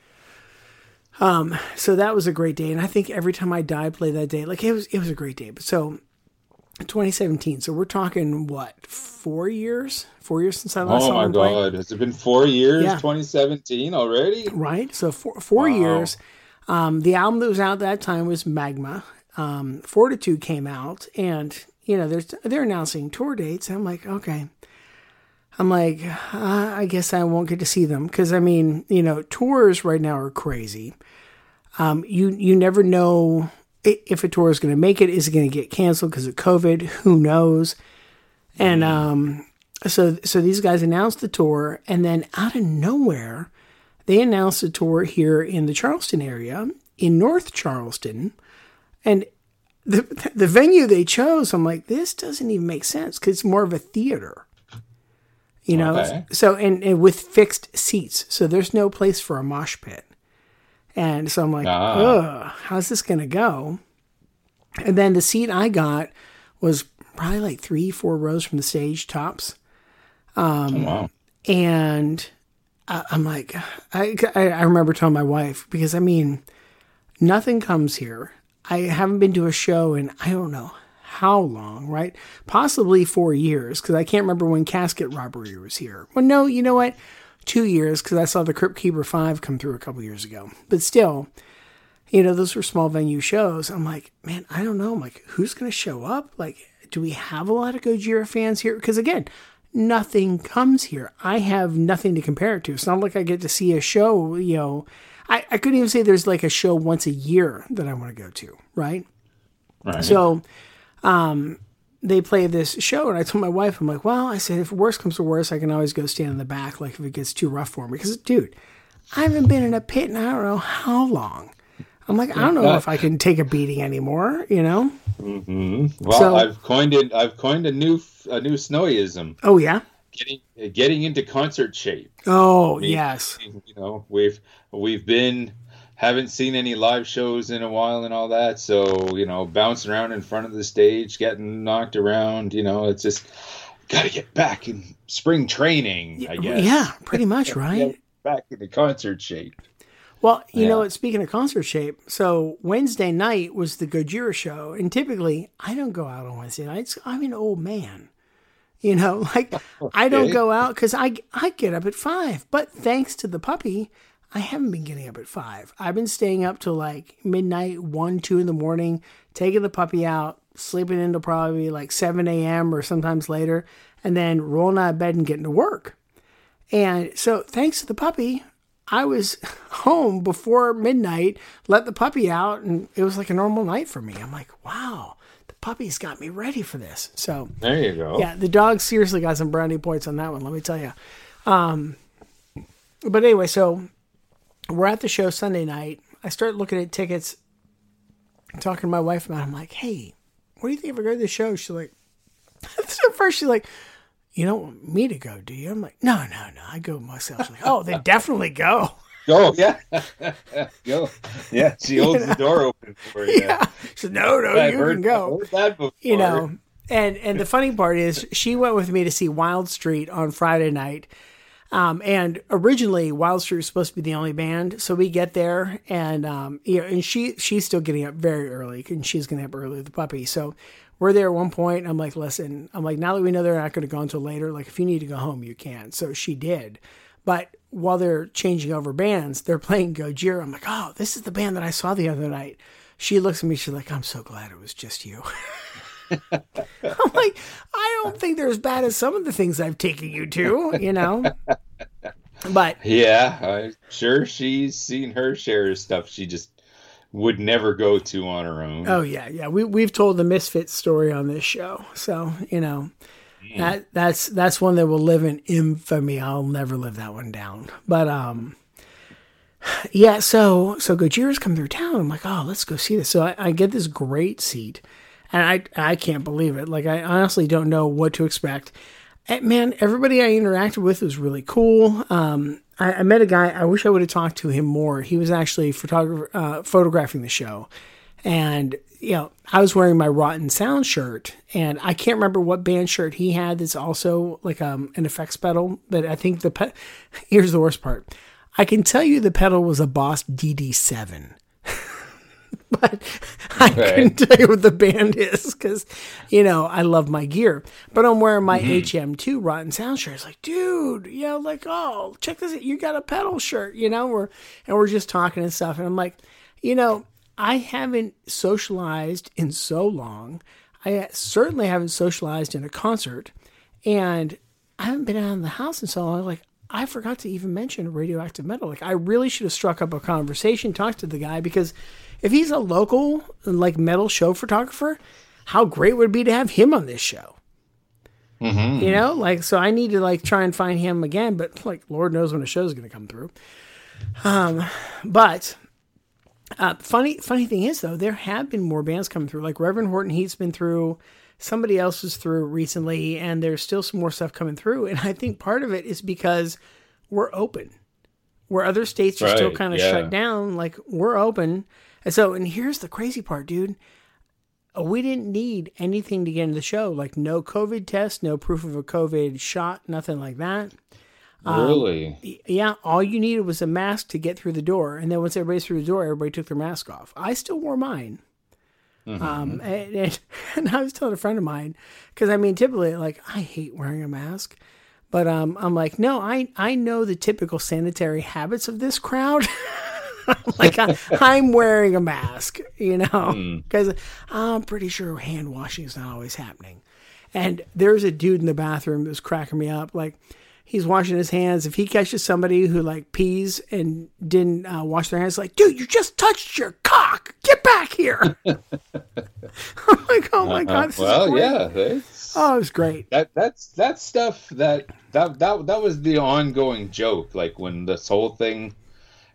Um, so that was a great day. And I think every time I die, play that day, like it was, it was a great day. But so twenty seventeen. So we're talking what, four years, four years since I last oh saw my him God. play? Has it been four years? Yeah. twenty seventeen already? Right. So four, four wow. years. Um, the album that was out that time was Magma. Um, Fortitude came out, and you know, there's, they're announcing tour dates. I'm like, okay. I'm like, uh, I guess I won't get to see them. Cause I mean, you know, tours right now are crazy. Um, you, you never know if a tour is going to make it. Is it going to get canceled because of COVID? Who knows? And, um, so, so these guys announced the tour, and then out of nowhere, they announced a tour here in the Charleston area, in North Charleston. And the, the venue they chose, I'm like, this doesn't even make sense because it's more of a theater. You know, okay. so, and, and with fixed seats. So there's no place for a mosh pit. And so I'm like, ah. ugh, how's this going to go? And then the seat I got was probably like three, four rows from the stage tops. Um, oh, wow. And I, I'm like, I, I remember telling my wife, because I mean, nothing comes here. I haven't been to a show in, I don't know how long, right? Possibly four years, because I can't remember when Casket Robbery was here. Well, no, you know what? Two years, because I saw the Crypt Keeper five come through a couple years ago. But still, you know, those were small venue shows. I'm like, man, I don't know. I'm like, who's going to show up? Like, do we have a lot of Gojira fans here? Because again, nothing comes here. I have nothing to compare it to. It's not like I get to see a show, you know. I, I couldn't even say there's like a show once a year that I want to go to, right? Right. So, um, they play this show, and I told my wife, I'm like, well, I said, if worse comes to worse, I can always go stand in the back, like if it gets too rough for me. Because, dude, I haven't been in a pit in I don't know how long. I'm like, I don't know if I can take a beating anymore, you know? Mm-hmm. Well, So- I've coined it. I've coined a new a new Snowyism. Oh, yeah? Getting getting into concert shape. Oh, I mean, yes. You know, we've we've been haven't seen any live shows in a while and all that. So you know, bouncing around in front of the stage, getting knocked around. You know, it's just got to get back in spring training. I guess. Yeah, pretty much, right? Get back into concert shape. Well, you Yeah. know what? Speaking of concert shape, so Wednesday night was the Gojira show, and typically I don't go out on Wednesday nights. I'm an old man, you know. Like I don't Okay. go out because I I get up at five. But thanks to the puppy, I haven't been getting up at five. I've been staying up till like midnight, one, two in the morning, taking the puppy out, sleeping into probably like seven a.m. or sometimes later, and then rolling out of bed and getting to work. And so, thanks to the puppy, I was home before midnight, let the puppy out, and it was like a normal night for me. I'm like, wow, the puppy's got me ready for this. So, There you go. yeah, the dog seriously got some brownie points on that one, let me tell you. Um, but anyway, so we're at the show Sunday night. I start looking at tickets, talking to my wife about it. I'm like, hey, what do you think if I go to the show? She's like, so first she's like, you don't want me to go, do you? I'm like, no, no, no, I go myself. She's like, oh, they definitely go. Oh yeah, go. Yeah, she holds the door open for you. Yeah. She said, no, no, I've you heard, can go. I've heard that before. You know, and and the funny part is she went with me to see Wild Street on Friday night. Um, and originally Wild Street was supposed to be the only band. So we get there and, um, you know, and she, she's still getting up very early and she's getting up early with the puppy. So we're there at one point. And I'm like, listen, I'm like, now that we know they're not going to go until later, like if you need to go home, you can. So she did. But while they're changing over bands, they're playing Gojira. I'm like, oh, this is the band that I saw the other night. She looks at me. She's like, I'm so glad it was just you. I'm like, I don't think they're as bad as some of the things I've taken you to, you know? But Yeah, I'm sure she's seen her share of stuff she just would never go to on her own. oh yeah, yeah. We we've told the Misfits story on this show. So, you know, that that's that's one that will live in infamy. I'll never live that one down. But um yeah, so so Gojira's come through town. I'm like, oh, let's go see this. So I, I get this great seat. And I I can't believe it. Like, I honestly don't know what to expect. And man, everybody I interacted with was really cool. Um, I, I met a guy. I wish I would have talked to him more. He was actually photographer, uh, photographing the show. And, you know, I was wearing my Rotten Sound shirt. And I can't remember what band shirt he had that's also like um, an effects pedal. But I think the... Pe- Here's the worst part. I can tell you the pedal was a Boss D D seven. But I Okay. couldn't tell you what the band is because, you know, I love my gear. But I'm wearing my H M two Rotten Sound shirt. It's like, dude, you know, like, oh, check this out. You got a pedal shirt, you know? We're, and we're just talking and stuff. And I'm like, you know, I haven't socialized in so long. I certainly haven't socialized in a concert. And I haven't been out of the house in so long. Like, I forgot to even mention Radioactive Metal. Like, I really should have struck up a conversation, talked to the guy, because if he's a local, like, metal show photographer, how great would it be to have him on this show? Mm-hmm. You know, like, so I need to, like, try and find him again, but, like, Lord knows when a show's going to come through. Um, but, uh, funny, funny thing is, though, there have been more bands coming through. Like, Reverend Horton Heat's been through, somebody else was through recently, and there's still some more stuff coming through. And I think part of it is because we're open. Where other states are still Right, kind of yeah. shut down, like, we're open. And so, and here's the crazy part, dude. We didn't need anything to get into the show. Like, no COVID test, no proof of a COVID shot, nothing like that. Really? Y- Yeah, all you needed was a mask to get through the door. And then once everybody's through the door, everybody took their mask off. I still wore mine. Um, and, and, and I was telling a friend of mine, because I mean, typically, like, I hate wearing a mask. But um, I'm like, no, I, I know the typical sanitary habits of this crowd. Like, I, I'm wearing a mask, you know, because I'm pretty sure hand washing is not always happening. And there's a dude in the bathroom that was cracking me up. Like, he's washing his hands. If he catches somebody who, like, pees and didn't uh, wash their hands, like, dude, you just touched your cock. Get back here. I'm like, oh, my God. This well, is great. yeah. That's, Oh, it was great. that that's that stuff that that that that was the ongoing joke. Like when this whole thing,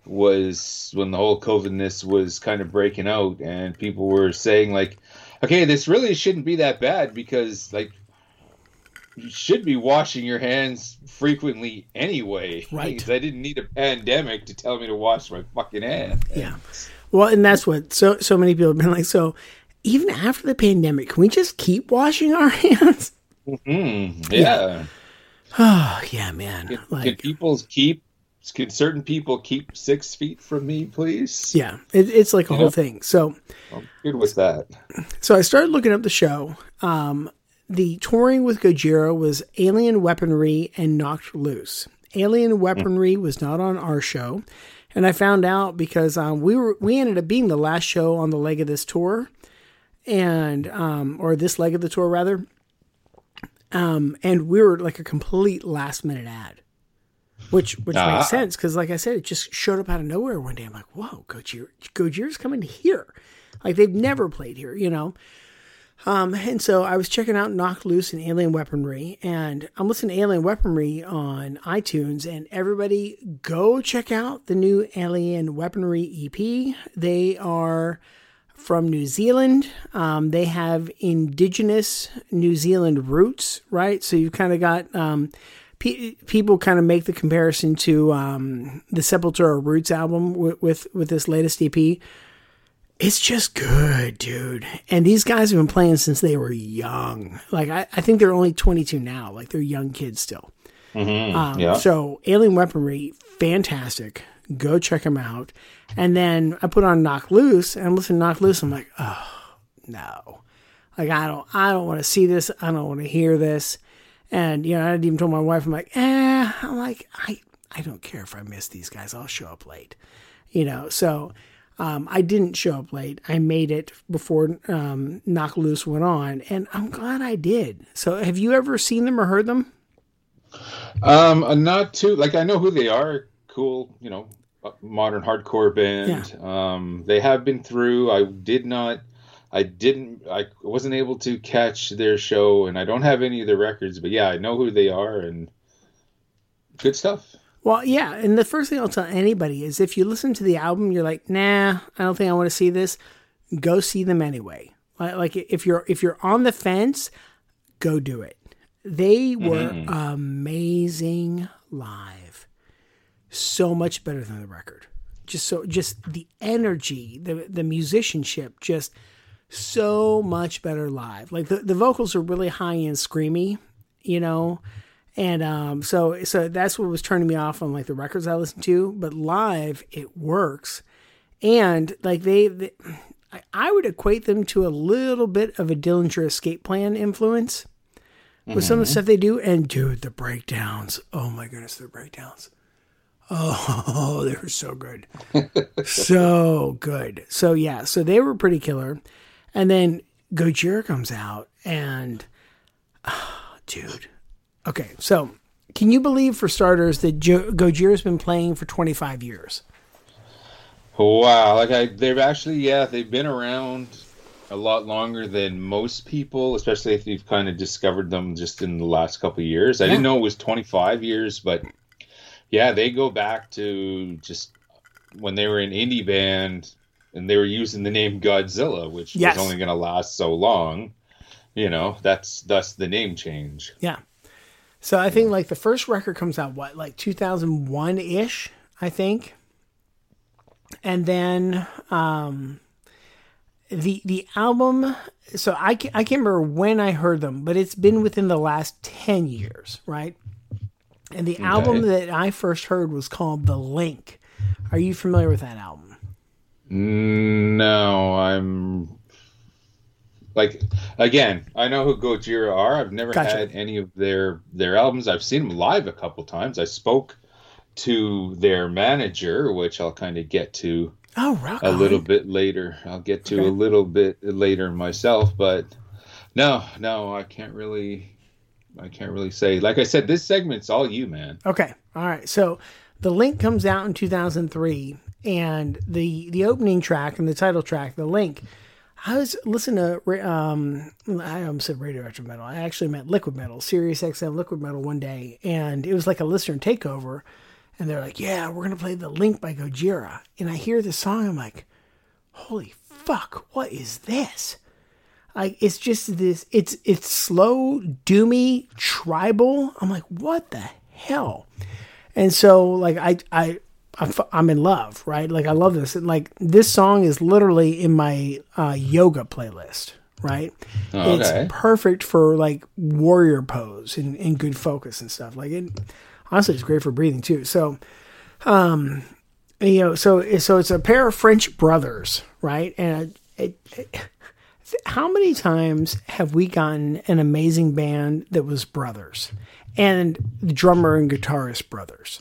was when the whole COVIDness was kind of breaking out, and people were saying like, okay, this really shouldn't be that bad because like you should be washing your hands frequently anyway. Right. I didn't need a pandemic to tell me to wash my fucking hands. Yeah. Well, and that's what so so many people have been like, so even after the pandemic, can we just keep washing our hands? Mm-hmm. Yeah. Oh, yeah, man. Can, like, can people keep, can certain people keep six feet from me, please? Yeah. It, it's like a you whole know? thing. So I'm good with that. So I started looking up the show. Um, the touring with Gojira was Alien Weaponry and Knocked Loose. Alien Weaponry mm. was not on our show. And I found out because um, we were we ended up being the last show on the leg of this tour. And, um, or this leg of the tour, rather. Um, and we were like a complete last minute ad, which, which ah. makes sense. Cause like I said, it just showed up out of nowhere one day. I'm like, whoa, Gojira, Gojira's coming here. Like they've never played here, you know? Um, and so I was checking out Knocked Loose and Alien Weaponry, and I'm listening to Alien Weaponry on iTunes, and everybody go check out the new Alien Weaponry E P. They are from New Zealand. Um, they have indigenous New Zealand roots, right? So you've kind of got, um, pe- people kind of make the comparison to, um, the Sepultura Roots album with, with, with this latest E P. It's just good, dude. And these guys have been playing since they were young. Like, I, I think they're only twenty-two now. Like, they're young kids still. Mm-hmm. Um, yeah. So, Alien Weaponry, fantastic. Go check them out. And then I put on Knocked Loose, and I'm listening to Knocked Loose. I'm like, oh, no. Like, I don't I don't want to see this. I don't want to hear this. And, you know, I even told my wife, I'm like, eh. I'm like, I, I don't care if I miss these guys. I'll show up late. You know, so... Um, I didn't show up late. I made it before um, Knocked Loose went on, and I'm glad I did. So have you ever seen them or heard them? Um, not too, like, I know who they are. Cool, you know, modern hardcore band. Yeah. Um, they have been through. I did not, I didn't, I wasn't able to catch their show, and I don't have any of their records, but yeah, I know who they are, and good stuff. Well, yeah, and the first thing I'll tell anybody is if you listen to the album, you're like, nah, I don't think I want to see this. Go see them anyway. Like if you're if you're on the fence, go do it. They were mm-hmm. amazing live, so much better than the record. Just so, just the energy, the the musicianship, just so much better live. Like the the vocals are really high and screamy, you know. And um, so so that's what was turning me off on like the records I listened to. But live, it works. And like they, they I, I would equate them to a little bit of a Dillinger Escape Plan influence with mm-hmm. some of the stuff they do. And dude, the breakdowns. Oh my goodness, their breakdowns. Oh, they were so good. So good. So yeah, so they were pretty killer. And then Gojira comes out and, oh, dude. Okay, so can you believe, for starters, that jo- Gojira's been playing for twenty-five years? Wow, like I, they've actually, yeah, they've been around a lot longer than most people, especially if you've kind of discovered them just in the last couple of years. I yeah. didn't know it was twenty-five years, but yeah, they go back to just when they were an indie band and they were using the name Godzilla, which yes. was only going to last so long. You know, that's that's the name change. Yeah. So I think like the first record comes out, what, like two thousand one-ish, I think. And then um, the the album, so I can't, I can't remember when I heard them, but it's been within the last ten years, right? And the okay. album that I first heard was called The Link. Are you familiar with that album? No, I'm... Like, again, I know who Gojira are. I've never gotcha. had any of their their albums. I've seen them live a couple times. I spoke to their manager, which I'll kind of get to oh, right. a little bit later. I'll get to okay. a little bit later myself. But no, no, I can't really, I can't really say. Like I said, this segment's all you, man. Okay, all right. So The Link comes out in two thousand three, and the the opening track and the title track, The Link. I was listening to, um, I almost said Radioactive Metal. I actually meant Liquid Metal, Sirius X M Liquid Metal one day. And it was like a listener takeover. And they're like, yeah, we're going to play The Link by Gojira. And I hear this song, I'm like, holy fuck, what is this? Like, it's just this, it's it's slow, doomy, tribal. I'm like, what the hell? And so, like, I, I, I'm, I'm in love, right? Like, I love this. And, like, this song is literally in my uh, yoga playlist, right? Oh, okay. It's perfect for, like, warrior pose and, and good focus and stuff. Like, it, honestly, it's great for breathing, too. So, um, you know, so, so it's a pair of French brothers, right? And it, it how many times have we gotten an amazing band that was brothers and the drummer and guitarist brothers,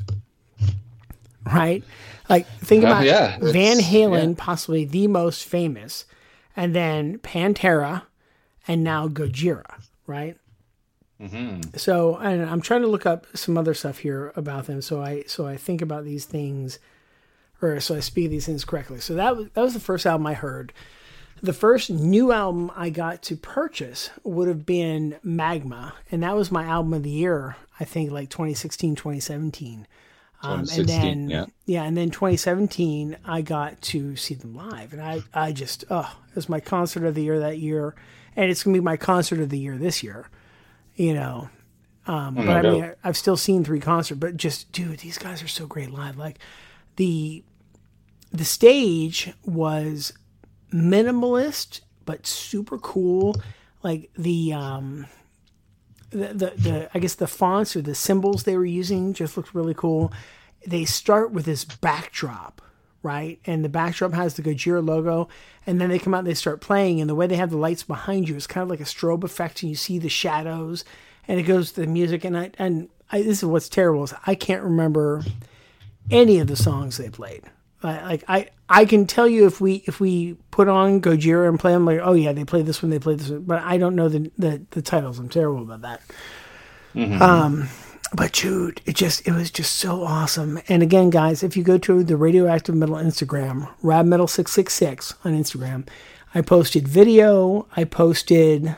right? Like, think about uh, yeah, Van Halen, yeah. possibly the most famous, and then Pantera, and now Gojira, right? Mm-hmm. So, and I'm trying to look up some other stuff here about them, so I so I think about these things, or so I speak these things correctly. So that was that was the first album I heard. The first new album I got to purchase would have been Magma, and that was my album of the year, I think, like twenty sixteen, twenty seventeen. Um, and then, yeah. yeah, and then twenty seventeen, I got to see them live, and I, I just, oh, it was my concert of the year that year, and it's going to be my concert of the year this year, you know. Um, oh, but I mean, I, I've still seen three concerts, but just, dude, these guys are so great live. Like, the the stage was minimalist but super cool. Like the um the, the the I guess the fonts or the symbols they were using just looked really cool. They start with this backdrop, right? And the backdrop has the Gojira logo, and then they come out and they start playing, and the way they have the lights behind you is kind of like a strobe effect, and you see the shadows, and it goes to the music. And I and I, this is what's terrible is I can't remember any of the songs they played. Like I, I can tell you if we if we put on Gojira and play them, like, oh yeah, they play this one, they play this one, but I don't know the the, the titles. I'm terrible about that. Mm-hmm. Um, but dude, it just it was just so awesome. And again, guys, if you go to the Radioactive Metal Instagram, Rad Metal six six six on Instagram, I posted video, I posted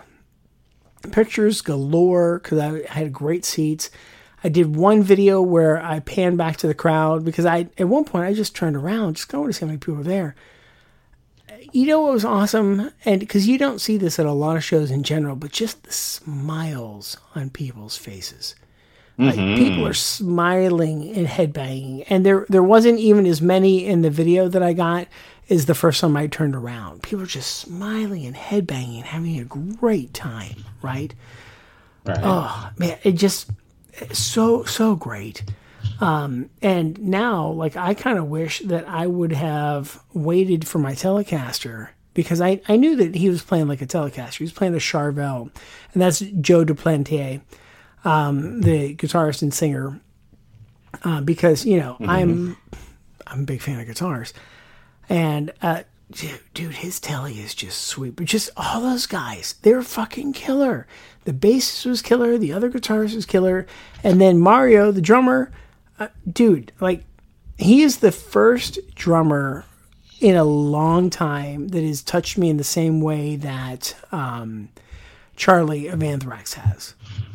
pictures galore because I, I had great seats. I did one video where I panned back to the crowd because I, at one point, I just turned around, just going to see how many people were there. You know what was awesome? And because you don't see this at a lot of shows in general, but just the smiles on people's faces. Like, mm-hmm. people are smiling and headbanging. And there, there wasn't even as many in the video that I got as the first time I turned around. People were just smiling and headbanging and having a great time, right? Right. Oh, man, it just... so so great. Um and now, like, I kind of wish that I would have waited for my Telecaster, because I, I knew that he was playing like a Telecaster. He was playing a Charvel, and that's Joe Duplantier, um the guitarist and singer, uh, because you know mm-hmm. I'm I'm a big fan of guitars, and uh Dude, dude, his telly is just sweet. But just all those guys, they're fucking killer. The bassist was killer. The other guitarist was killer. And then Mario, the drummer, uh, dude, like, he is the first drummer in a long time that has touched me in the same way that um, Charlie of Anthrax has.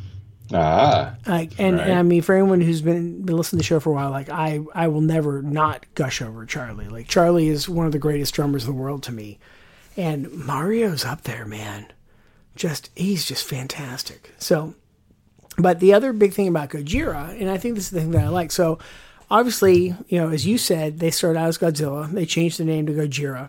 Ah, like, and, right. and I mean, for anyone who's been, been listening to the show for a while, like, I, I will never not gush over Charlie. Like, Charlie is one of the greatest drummers of the world to me, and Mario's up there, man. Just he's just fantastic. So, but the other big thing about Gojira, and I think this is the thing that I like. So, obviously, you know, as you said, they started out as Godzilla. They changed the name to Gojira,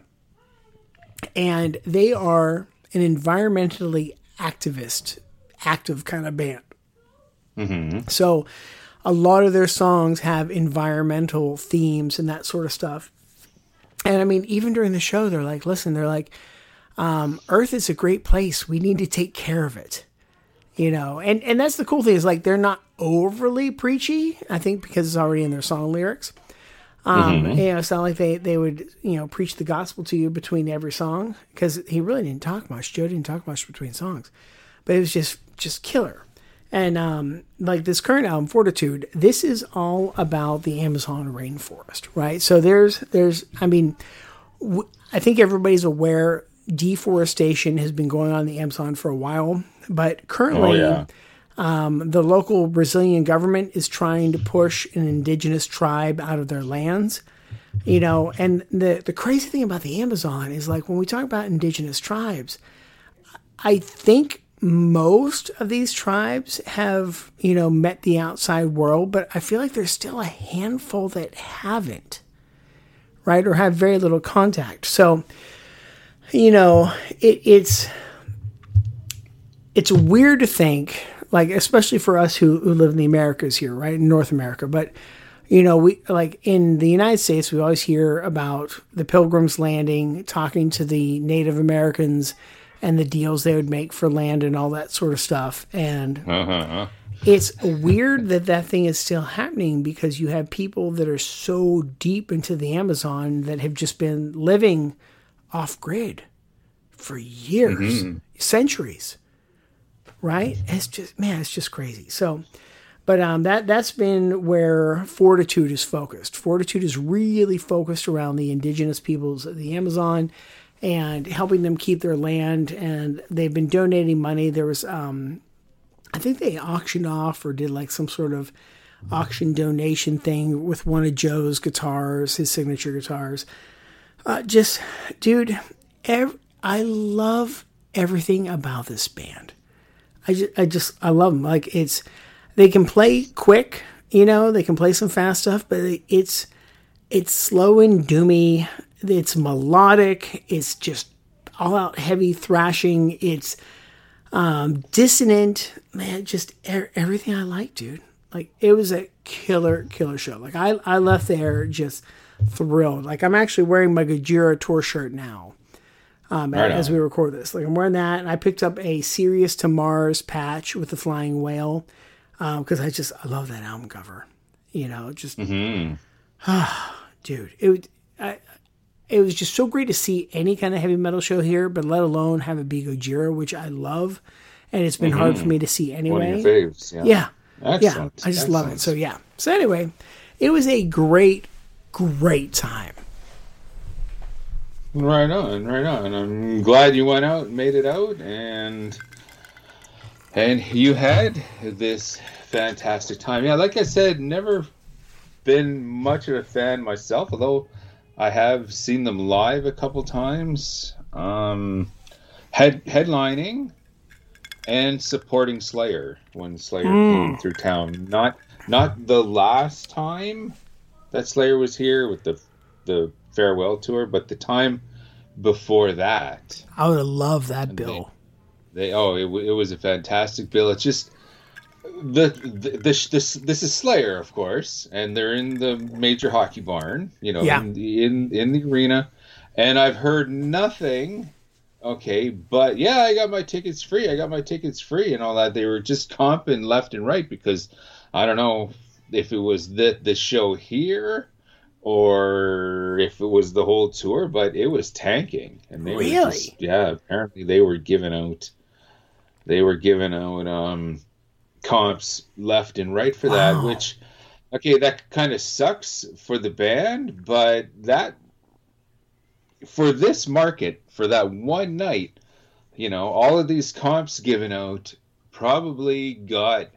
and they are an environmentally activist, active kind of band. Mm-hmm. So a lot of their songs have environmental themes and that sort of stuff. And I mean, even during the show, they're like, listen, they're like, um, Earth is a great place. We need to take care of it. You know, and, and that's the cool thing is, like, they're not overly preachy, I think, because it's already in their song lyrics. Um, mm-hmm. You know, it's not like they, they would, you know, preach the gospel to you between every song, because he really didn't talk much. Joe didn't talk much between songs, but it was just, just killer. And um, like this current album, Fortitude, this is all about the Amazon rainforest, right? So there's, there's, I mean, w- I think everybody's aware deforestation has been going on in the Amazon for a while, but currently, oh, yeah. Um, the local Brazilian government is trying to push an indigenous tribe out of their lands. You know, and the, the crazy thing about the Amazon is, like, when we talk about indigenous tribes, I think most of these tribes have, you know, met the outside world, but I feel like there's still a handful that haven't, right? Or have very little contact. So, you know, it, it's, it's weird to think, like, especially for us who, who live in the Americas here, right? In North America, but you know, we like in the United States, we always hear about the Pilgrims landing, talking to the Native Americans and the deals they would make for land and all that sort of stuff. And uh-huh. It's weird that that thing is still happening, because you have people that are so deep into the Amazon that have just been living off grid for years, mm-hmm. centuries, right? It's just, man, it's just crazy. So, But um, that, that's been where Fortitude is focused. Fortitude is really focused around the indigenous peoples of the Amazon and helping them keep their land. And they've been donating money. There was, um, I think they auctioned off or did like some sort of auction donation thing with one of Joe's guitars, his signature guitars. Uh, just, dude, ev- I love everything about this band. I just, I just, I love them. Like, it's... They can play quick, you know, they can play some fast stuff, but it's it's slow and doomy. It's melodic. It's just all out heavy thrashing. It's um, dissonant. Man, just er- everything I like, dude. Like, it was a killer, killer show. Like, I, I left there just thrilled. Like, I'm actually wearing my Gojira tour shirt now um, right as on. we record this. Like, I'm wearing that, and I picked up a Sirius to Mars patch with the flying whale. Because um, I just, I love that album cover, you know, just, mm-hmm. ah, dude, it, I, it was just so great to see any kind of heavy metal show here, but let alone have it be Gojira, which I love. And it's been mm-hmm. hard for me to see anyway. One of your faves, yeah. Yeah. Excellent. Yeah, I just Excellent. love it. So, yeah. So, anyway, it was a great, great time. Right on, right on. I'm glad you went out and made it out, and... And you had this fantastic time. Yeah, like I said, never been much of a fan myself, although I have seen them live a couple times. Um, head headlining and supporting Slayer when Slayer mm. came through town. Not not the last time that Slayer was here with the the farewell tour, but the time before that. I would have loved that and bill. They, They oh it, it was a fantastic bill. It's just the, the this this this is Slayer, of course, and they're in the major hockey barn, you know, yeah. in, the, in in the arena, and I've heard nothing. Okay, but yeah, I got my tickets free. I got my tickets free and all that. They were just comping left and right because I don't know if it was the the show here or if it was the whole tour, but it was tanking, and they really were just, yeah. Apparently, they were giving out. They were giving out um, comps left and right for that, wow. which, okay, that kind of sucks for the band, but that, for this market, for that one night, you know, all of these comps given out probably got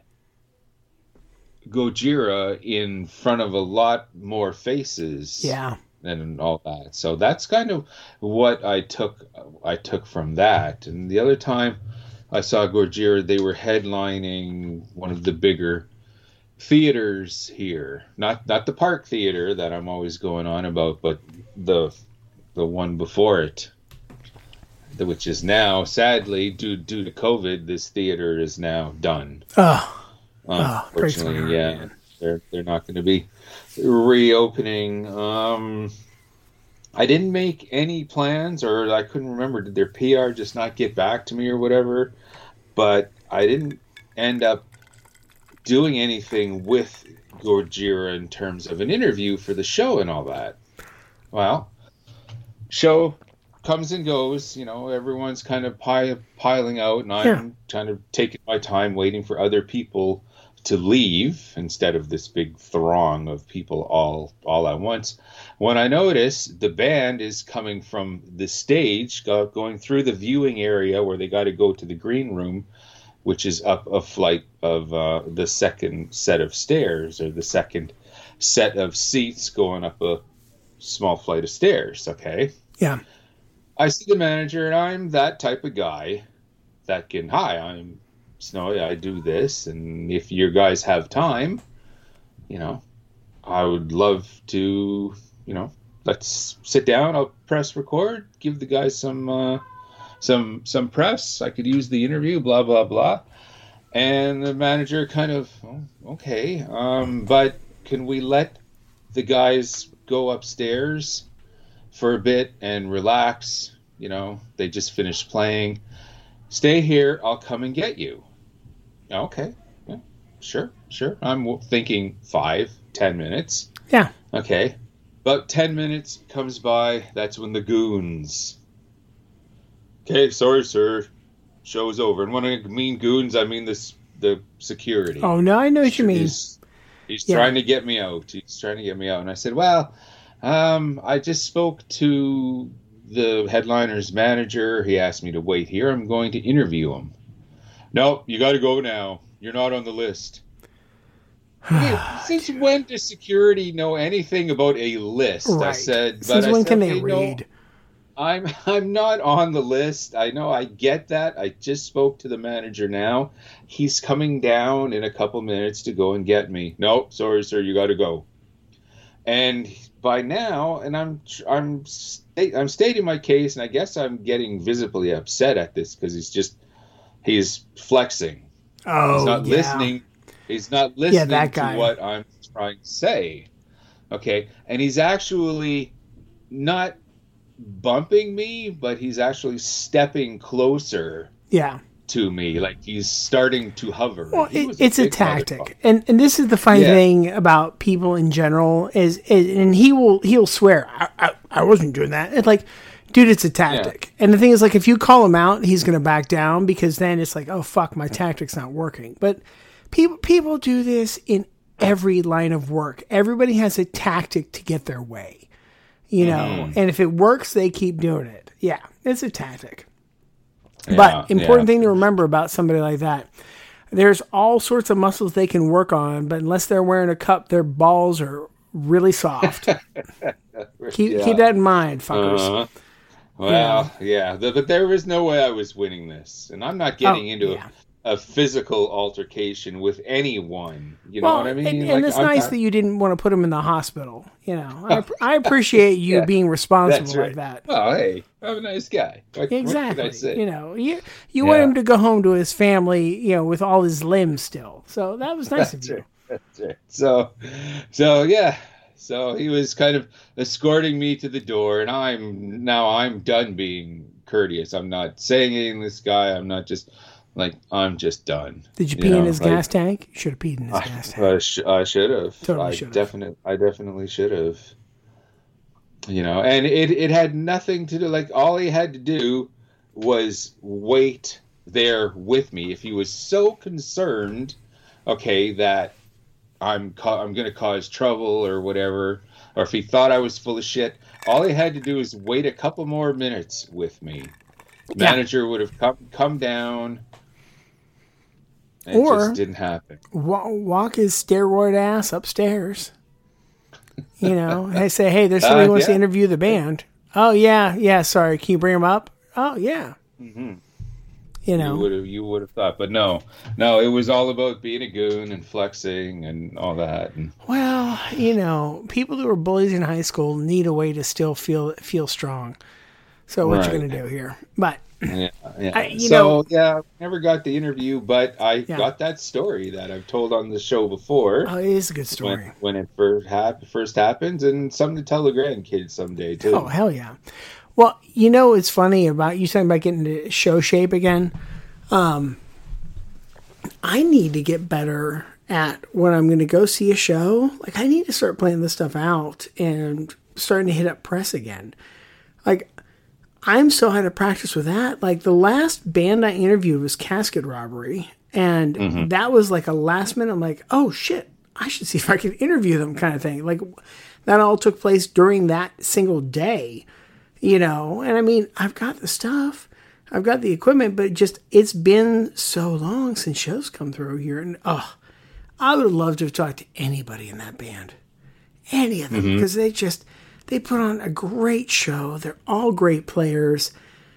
Gojira in front of a lot more faces. Yeah. And all that. So that's kind of what I took, I took from that. And the other time I saw Gojira, they were headlining one of the bigger theaters here. Not not the Park Theater that I'm always going on about, but the the one before it, which is now, sadly, due due to COVID, this theater is now done. Oh, unfortunately, oh yeah, man. they're they're not going to be reopening. Um, I didn't make any plans, or I couldn't remember. Did their P R just not get back to me or whatever? But I didn't end up doing anything with Gojira in terms of an interview for the show and all that. Well, show comes and goes. You know, everyone's kind of pi- piling out, and I'm yeah. kind of taking my time waiting for other people to leave instead of this big throng of people all all at once. When I notice the band is coming from the stage, go, going through the viewing area where they got to go to the green room, which is up a flight of uh, the second set of stairs, or the second set of seats going up a small flight of stairs. Okay. Yeah. I see the manager, and I'm that type of guy that can, hi, I'm Snowy, I do this, and if you guys have time, you know, I would love to, you know, let's sit down, I'll press record, give the guys some, uh, some, some press. I could use the interview, blah, blah, blah. And the manager kind of, oh, okay, um, but can we let the guys go upstairs for a bit and relax? You know, they just finished playing. Stay here, I'll come and get you. Okay, yeah, sure, sure. I'm thinking five, ten minutes. Yeah. Okay. About ten minutes comes by. That's when the goons. Okay, sorry, sir. Show's over. And when I mean goons, I mean this the security. Oh, no, I know what you mean. He's, he's Yeah. trying to get me out. He's trying to get me out. And I said, well, um, I just spoke to the headliner's manager. He asked me to wait here. I'm going to interview him. No, you got to go now. You're not on the list. Hey, since when does security know anything about a list? Right. I said, but Since I when said, can they okay, no, read? I'm I'm not on the list. I know, I get that. I just spoke to the manager now. He's coming down in a couple minutes to go and get me. No, sorry, sir, you got to go. And by now, and I'm I'm I'm stating my case, and I guess I'm getting visibly upset at this because he's just he's flexing. Oh, He's not yeah. listening. He's not listening that to guy. what I'm trying to say. Okay, and he's actually not bumping me, but he's actually stepping closer Yeah. to me, like he's starting to hover. Well, He it, was it's a big tactic, motherfucker. and and this is the funny Yeah. thing about people in general is, is, and he will he'll swear I, I I wasn't doing that. It's like, dude, it's a tactic. And the thing is, like, if you call him out, he's gonna back down because then it's like, oh fuck, my tactic's not working. But people people do this in every line of work. Everybody has a tactic to get their way, you know. Mm-hmm. And if it works, they keep doing it. Yeah, it's a tactic. Yeah, But important yeah. thing to remember about somebody like that, there's all sorts of muscles they can work on, but unless they're wearing a cup, their balls are really soft. keep Yeah. keep that in mind, fuckers. Uh-huh. Well, yeah, th- but there was no way I was winning this, and I'm not getting Oh, into yeah. a, a physical altercation with anyone. You know Well, what I mean? and, Like, and it's I'm nice not- that you didn't want to put him in the hospital. You know, I, I appreciate you Yeah, being responsible That's like right. that. Oh, hey, I'm a nice guy. What, Exactly. What can I say? You know, you you want Yeah. him to go home to his family, you know, with all his limbs still. So that was nice of That's you. right. That's right. So, so yeah. So he was kind of escorting me to the door, and I'm now I'm done being courteous. I'm not saying anything to this guy. I'm not just like I'm just done. Did you You pee in know, his like- gas tank? You should have peed in his gas tank. I, sh- I should have. Totally I should've. definitely, I definitely should have. You know, and it it had nothing to do. Like all he had to do was wait there with me. If he was so concerned, okay, that I'm ca- I'm going to cause trouble or whatever, or if he thought I was full of shit, all he had to do is wait a couple more minutes with me. Yeah. Manager would have come come down. And Or- it just didn't happen. Wa- walk his steroid ass upstairs. You know, they say, hey, there's somebody Uh, who wants to yeah. interview the band. Oh, yeah, yeah, sorry. Can you bring him up? Oh, yeah. Mm-hmm. You know, You would have, you would have thought, but no, no. It was all about being a goon and flexing and all that. And well, you know, people who were bullies in high school need a way to still feel feel strong. So what you Right. going to do here? But yeah, yeah. I- you so know- yeah, never got the interview, but I Yeah. got that story that I've told on the show before. oh, it is a good story. when, when it first, hap- first happens, and something to tell the grandkids someday too. Oh, hell yeah. Well, you know what's funny about you talking about getting into show shape again? Um, I need to get better at when I'm going to go see a show. Like, I need to start playing this stuff out and starting to hit up press again. Like, I'm so out of practice with that. Like, the last band I interviewed was Casket Robbery. And that was like a last minute, I'm like, oh shit, I should see if I can interview them kind of thing. Like, that all took place during that single day. You know, and I mean, I've got the stuff. I've got the equipment, but just it's been so long since shows come through here, and oh, I would have loved to have talked to anybody in that band, any of them, because mm-hmm. they just they put on a great show. They're all great players.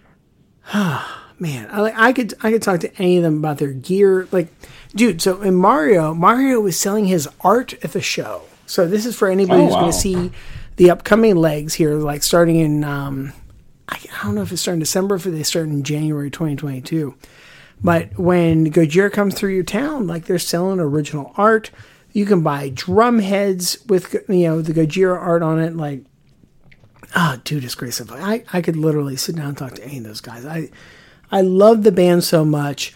Ah, man, I I could I could talk to any of them about their gear, like, dude. So in Mario, Mario was selling his art at the show. So this is for anybody oh, who's wow. going to see the upcoming legs here, like starting in. Um, I don't know if it's starting in December, if they start in January twenty twenty-two. But when Gojira comes through your town, like they're selling original art. You can buy drum heads with, you know, the Gojira art on it. Like, ah, oh, dude, it's great stuff. I, I could literally sit down and talk to any of those guys. I, I love the band so much.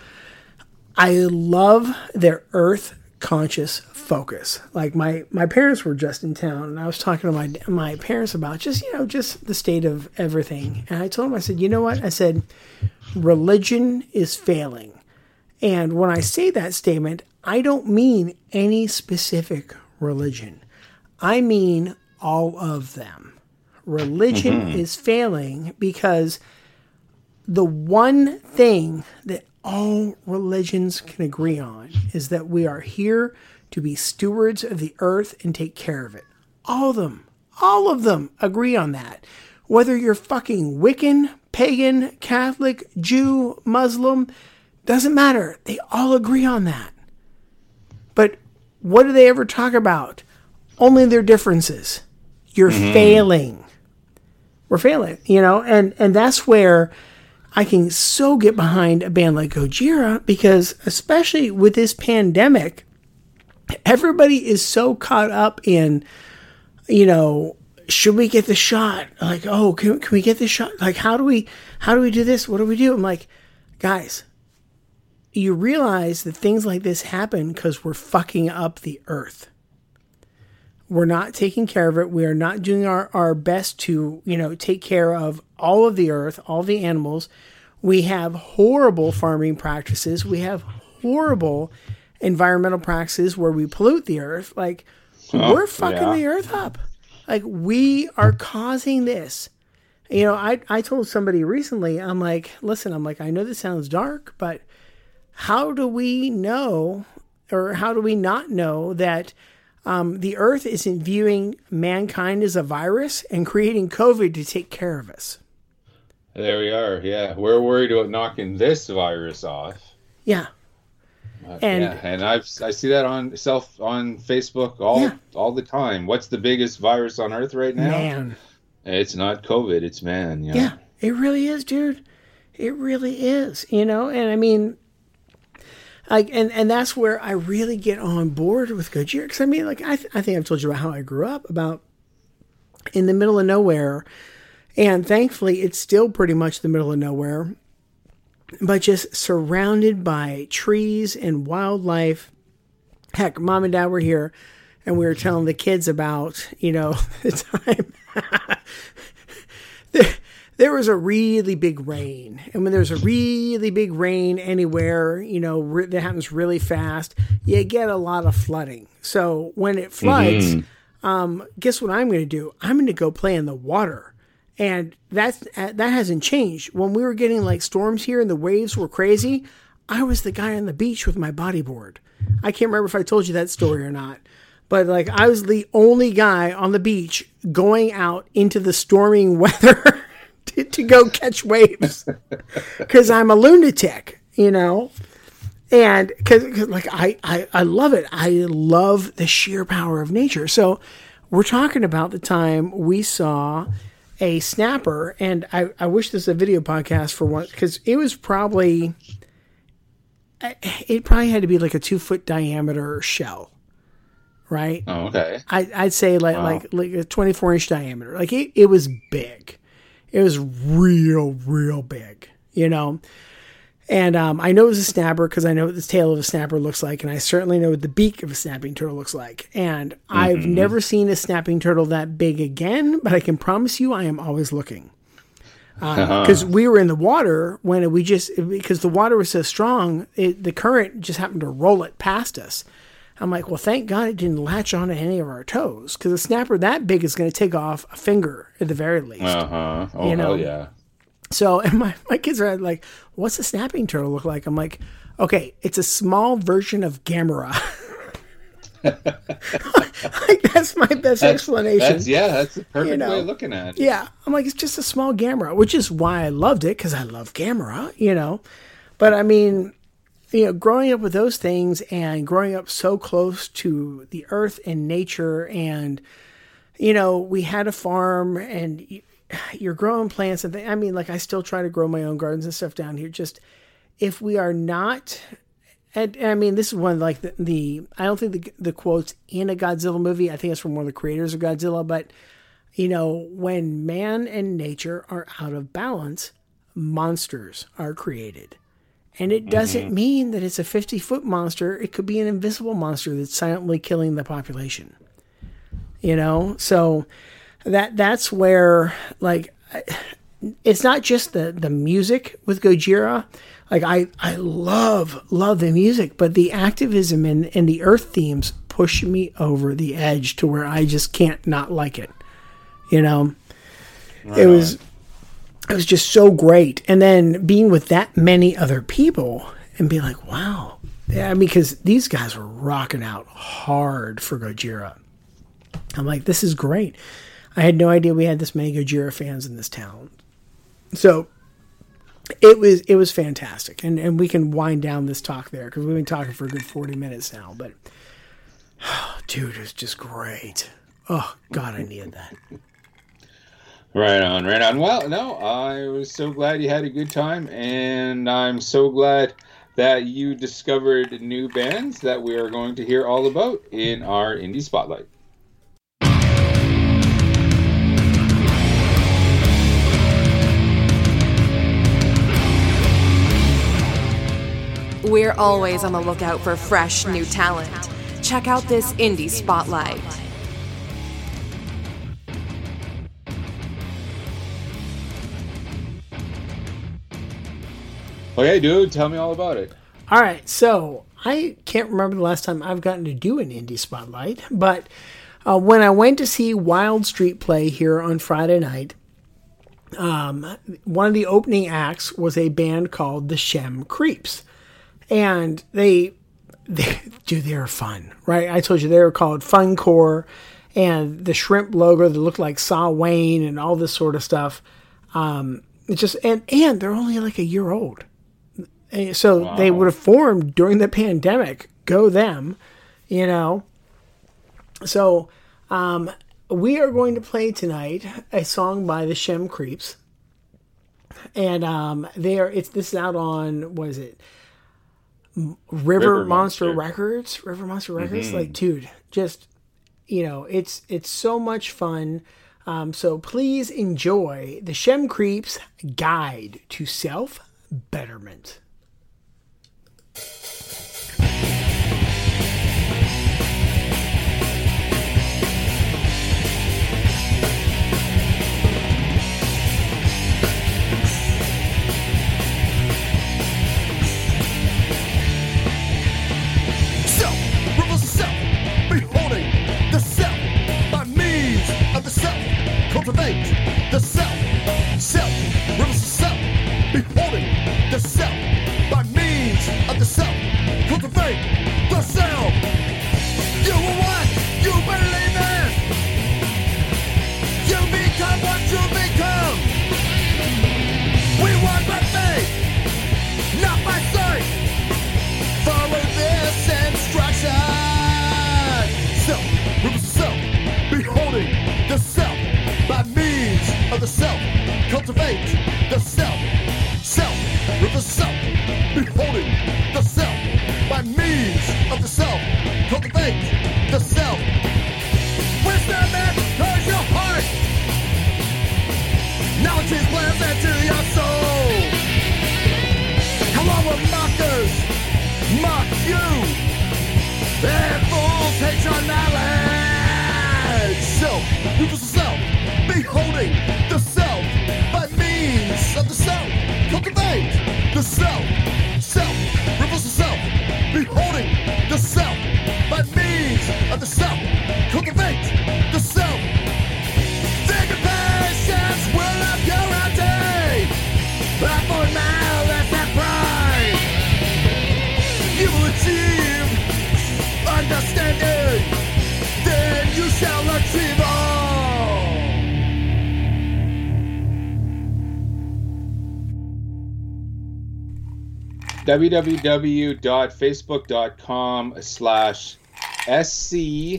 I love their earth conscious focus. Like my, my parents were just in town, and I was talking to my my parents about just, you know, just the state of everything. And I told them, I said, you know what? I said, religion is failing. And when I say that statement, I don't mean any specific religion. I mean all of them. Religion mm-hmm. is failing because the one thing that all religions can agree on is that we are here to be stewards of the earth and take care of it. All of them, all of them agree on that. Whether you're fucking Wiccan, pagan, Catholic, Jew, Muslim, doesn't matter. They all agree on that. But what do they ever talk about? Only their differences. You're mm-hmm. failing. We're failing, you know, and, and that's where I can so get behind a band like Gojira, because especially with this pandemic, everybody is so caught up in, you know, should we get the shot? Like, oh, can, can we get the shot? Like, how do we, how do we do this? What do we do? I'm like, guys, you realize that things like this happen because we're fucking up the earth. We're not taking care of it. We are not doing our, our best to, you know, take care of all of the earth, all the animals. We have horrible farming practices. We have horrible environmental practices where we pollute the earth. Like, oh, we're fucking yeah. the earth up. Like, we are causing this. You know, I, I told somebody recently, I'm like, listen, I'm like, I know this sounds dark, but how do we know, or how do we not know that Um, the earth isn't viewing mankind as a virus and creating COVID to take care of us? There we are. Yeah. We're worried about knocking this virus off. Yeah. Uh, and yeah. And I've, I see that on self on Facebook all, yeah. all the time. What's the biggest virus on earth right now? Man. It's not COVID. It's man. You know? Yeah, it really is, dude. It really is, you know? And I mean, Like, and, and that's where I really get on board with Gojira. Because, I mean, like, I, th- I think I've told you about how I grew up, about in the middle of nowhere. And thankfully, it's still pretty much the middle of nowhere. But just surrounded by trees and wildlife. Heck, Mom and Dad were here, and we were telling the kids about, you know, the time. there, There was a really big rain. And when there's a really big rain anywhere, you know, re- that happens really fast, you get a lot of flooding. So when it floods, mm-hmm. um, guess what I'm going to do? I'm going to go play in the water. And that's, that hasn't changed. When we were getting like storms here and the waves were crazy, I was the guy on the beach with my bodyboard. I can't remember if I told you that story or not. But like, I was the only guy on the beach going out into the storming weather to go catch waves, because I'm a lunatic, you know, and because like I, I, I love it. I love the sheer power of nature. So we're talking about the time we saw a snapper, and I, I wish this was a video podcast for one, because it was probably, it probably had to be like a two foot diameter shell. Right. Oh, okay. I, I'd say like, wow. like, like a twenty-four inch diameter. Like it, it was big. It was real, real big, you know. And um, I know it was a snapper because I know what the tail of a snapper looks like, and I certainly know what the beak of a snapping turtle looks like. And mm-hmm. I've never seen a snapping turtle that big again, but I can promise you I am always looking. Because um, uh-huh. we were in the water when we just, because the water was so strong, it, the current just happened to roll it past us. I'm like, well, thank God it didn't latch on to any of our toes, because a snapper that big is going to take off a finger at the very least. Uh-huh. Oh, you know? hell yeah. So, and my, my kids are like, what's a snapping turtle look like? I'm like, okay, it's a small version of Gamera. Like, that's my best that's, explanation. That's, yeah, that's the perfect you know? way of looking at it. Yeah. I'm like, it's just a small Gamera, which is why I loved it, because I love Gamera, you know. But I mean, you know, growing up with those things and growing up so close to the earth and nature, and, you know, we had a farm and you're growing plants and th- I mean, like, I still try to grow my own gardens and stuff down here. Just, if we are not, and, and I mean, this is one of, like, the, the I don't think the, the quote's in a Godzilla movie. I think it's from one of the creators of Godzilla. But, you know, when man and nature are out of balance, monsters are created. And it doesn't mm-hmm. mean that it's a fifty-foot monster. It could be an invisible monster that's silently killing the population. You know? So that that's where, like, it's not just the, the music with Gojira. Like, I, I love, love the music, but the activism and, and the earth themes push me over the edge to where I just can't not like it. You know? Right. It was... It was just so great. And then being with that many other people and being like, wow. Yeah, because these guys were rocking out hard for Gojira. I'm like, this is great. I had no idea we had this many Gojira fans in this town. So it was it was fantastic. And and we can wind down this talk there, because we've been talking for a good forty minutes now. But, oh, dude, it was just great. Oh, God, I needed that. Right on, right on. Well, no, I was so glad you had a good time, and I'm so glad that you discovered new bands that we are going to hear all about in our Indie Spotlight. We're always on the lookout for fresh new talent. Check out this Indie Spotlight. Okay, dude, tell me all about it. All right, so I can't remember the last time I've gotten to do an Indie Spotlight, but uh, when I went to see Wild Street play here on Friday night, um, one of the opening acts was a band called the Shem Creeps. And they, they, dude, they were fun, right? I told you they were called Funcore, and the shrimp logo that looked like Saw Wayne and all this sort of stuff. Um, it's just, and, and they're only like a year old. So wow. They would have formed during the pandemic. Go them, you know. So um, we are going to play tonight a song by the Shem Creeps, and um, they are. It's this is out on what is it? River, River Monster, Monster Records. River Monster Records. Mm-hmm. Like, dude, just you know, it's it's so much fun. Um, so please enjoy the Shem Creeps Guide to Self Betterment. Cultivate the self, self, rivers of self, beholding the self, by means of the self, cultivate the self. You are what you believe in. You become what you become. We walk by faith, not by sight. Follow this instruction. Self, rivers of self, beholding the self. By means of the self, cultivate the self, self, with the self, beholding the self. By means of the self, cultivate the self. Wisdom enters your heart. Knowledge is planted into your soul. How long will mockers mock you? And fools hate your knowledge. Self, with the self. Beholding the self by means of the self, cultivate the self, self, rivers of self, beholding the self by means of the self, www.facebook.com slash SC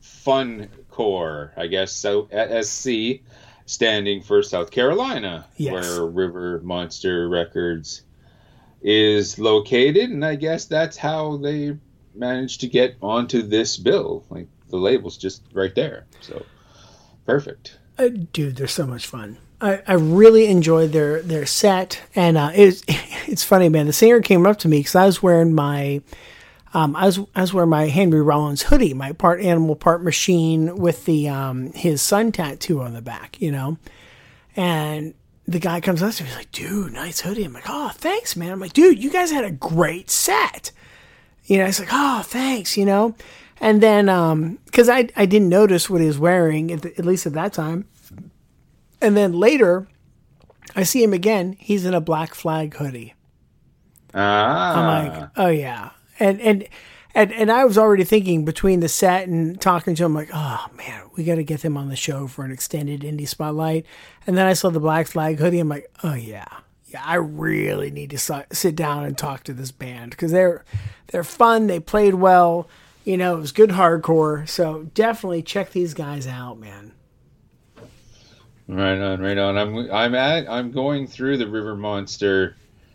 Funcore. I guess so. S C standing for South Carolina, yes. where River Monster Records is located, and I guess that's how they managed to get onto this bill. Like the label's just right there, so perfect. Uh, dude, they're so much fun. I, I really enjoyed their their set, and uh, it's it's funny, man. The singer came up to me because I was wearing my um I was I was wearing my Henry Rollins hoodie, my part animal, part machine, with the um his sun tattoo on the back, you know, and the guy comes up to me, he's like, dude, nice hoodie. I'm like, oh, thanks, man. I'm like, dude, you guys had a great set. You know, he's like, oh, thanks, you know. And then, um, because I, I didn't notice what he was wearing, at, the, at least at that time. And then later, I see him again. He's in a Black Flag hoodie. Ah. I'm like, oh, yeah. And, and, and, and I was already thinking between the set and talking to him, like, oh, man, we got to get them on the show for an extended indie spotlight. And then I saw the Black Flag hoodie. I'm like, oh, yeah. Yeah, I really need to sit down and talk to this band because they're, they're fun. They played well. You know, it was good hardcore. So definitely check these guys out, man. Right on, right on. I'm I'm at I'm going through the River Monster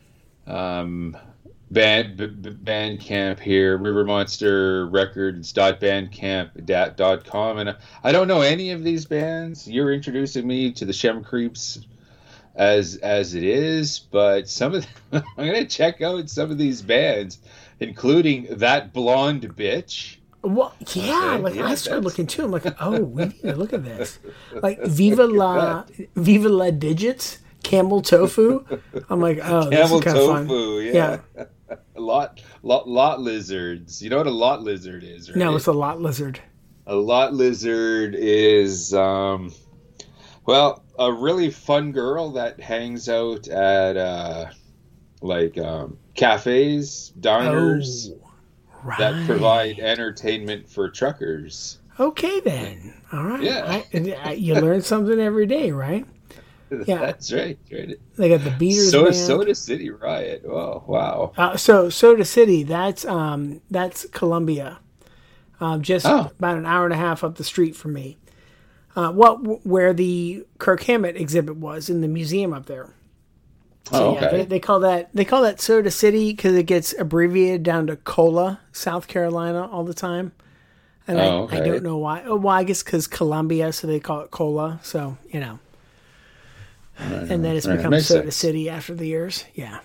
um band b- b- Bandcamp here, River Monster Records dot bandcamp dot com, and I don't know any of these bands. You're introducing me to the Shem Creeps as as it is, but some of them, I'm gonna check out some of these bands, including That Blonde Bitch. Well, yeah, okay, like yeah, I started that's... looking too. I'm like, oh, we need to look at this. Like Viva La Viva La Digits, Camel Tofu. I'm like, oh, this Camel is kind of fun. Tofu, yeah. yeah. a lot, lot, lot lizards. You know what a lot lizard is, right? No, it's a lot lizard. A lot lizard is, um, well, a really fun girl that hangs out at, uh, like, um, cafes, diners. Oh. Right. That provide entertainment for truckers. Okay, then. All right. Yeah. I, I, you learn something every day, right? Yeah. That's right. right. They got the Beaters Soda, band. Soda City Riot. Oh, wow. Uh, so Soda City, that's um, that's Columbia. Um, just oh. about an hour and a half up the street from me. Uh, what where the Kirk Hammett exhibit was in the museum up there. So, oh, yeah, okay. they, they call that they call that Soda City because it gets abbreviated down to Cola, South Carolina, all the time. And oh, I, okay. I don't know why. Oh, well, I guess because Columbia, so they call it Cola. So you know, right, and then it's right, become Soda sense. City after the years. Yeah.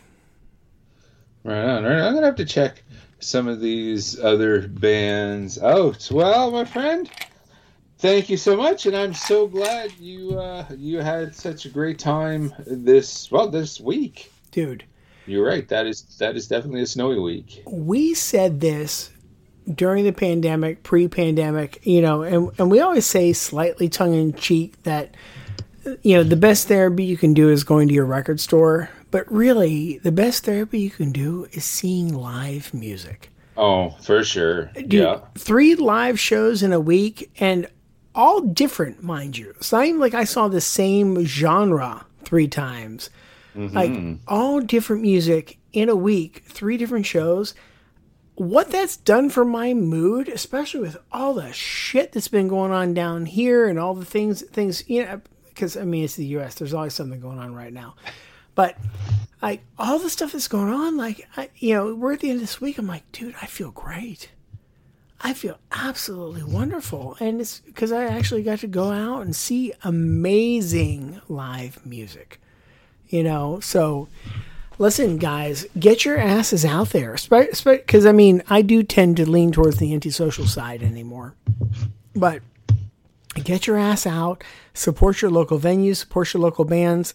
Right on. Right on. I'm gonna have to check some of these other bands out. Well, my friend, thank you so much, and I'm so glad you uh, you had such a great time this well this week, dude. You're right. That is that is definitely a snowy week. We said this during the pandemic, pre-pandemic, you know, and and we always say slightly tongue in cheek that you know the best therapy you can do is going to your record store, but really the best therapy you can do is seeing live music. Oh, for sure. Dude, yeah. Three live shows in a week and all different, mind you. It's not even like I saw the same genre three times. Mm-hmm. Like all different music in a week, three different shows. What that's done for my mood, especially with all the shit that's been going on down here and all the things, things, you know, because I mean, it's the U S. There's always something going on right now. But like all the stuff that's going on, like, I, you know, we're at the end of this week. I'm like, dude, I feel great. I feel absolutely wonderful. And it's because I actually got to go out and see amazing live music, you know? So listen, guys, get your asses out there. Because, I mean, I do tend to lean towards the antisocial side anymore. But get your ass out, support your local venues, support your local bands.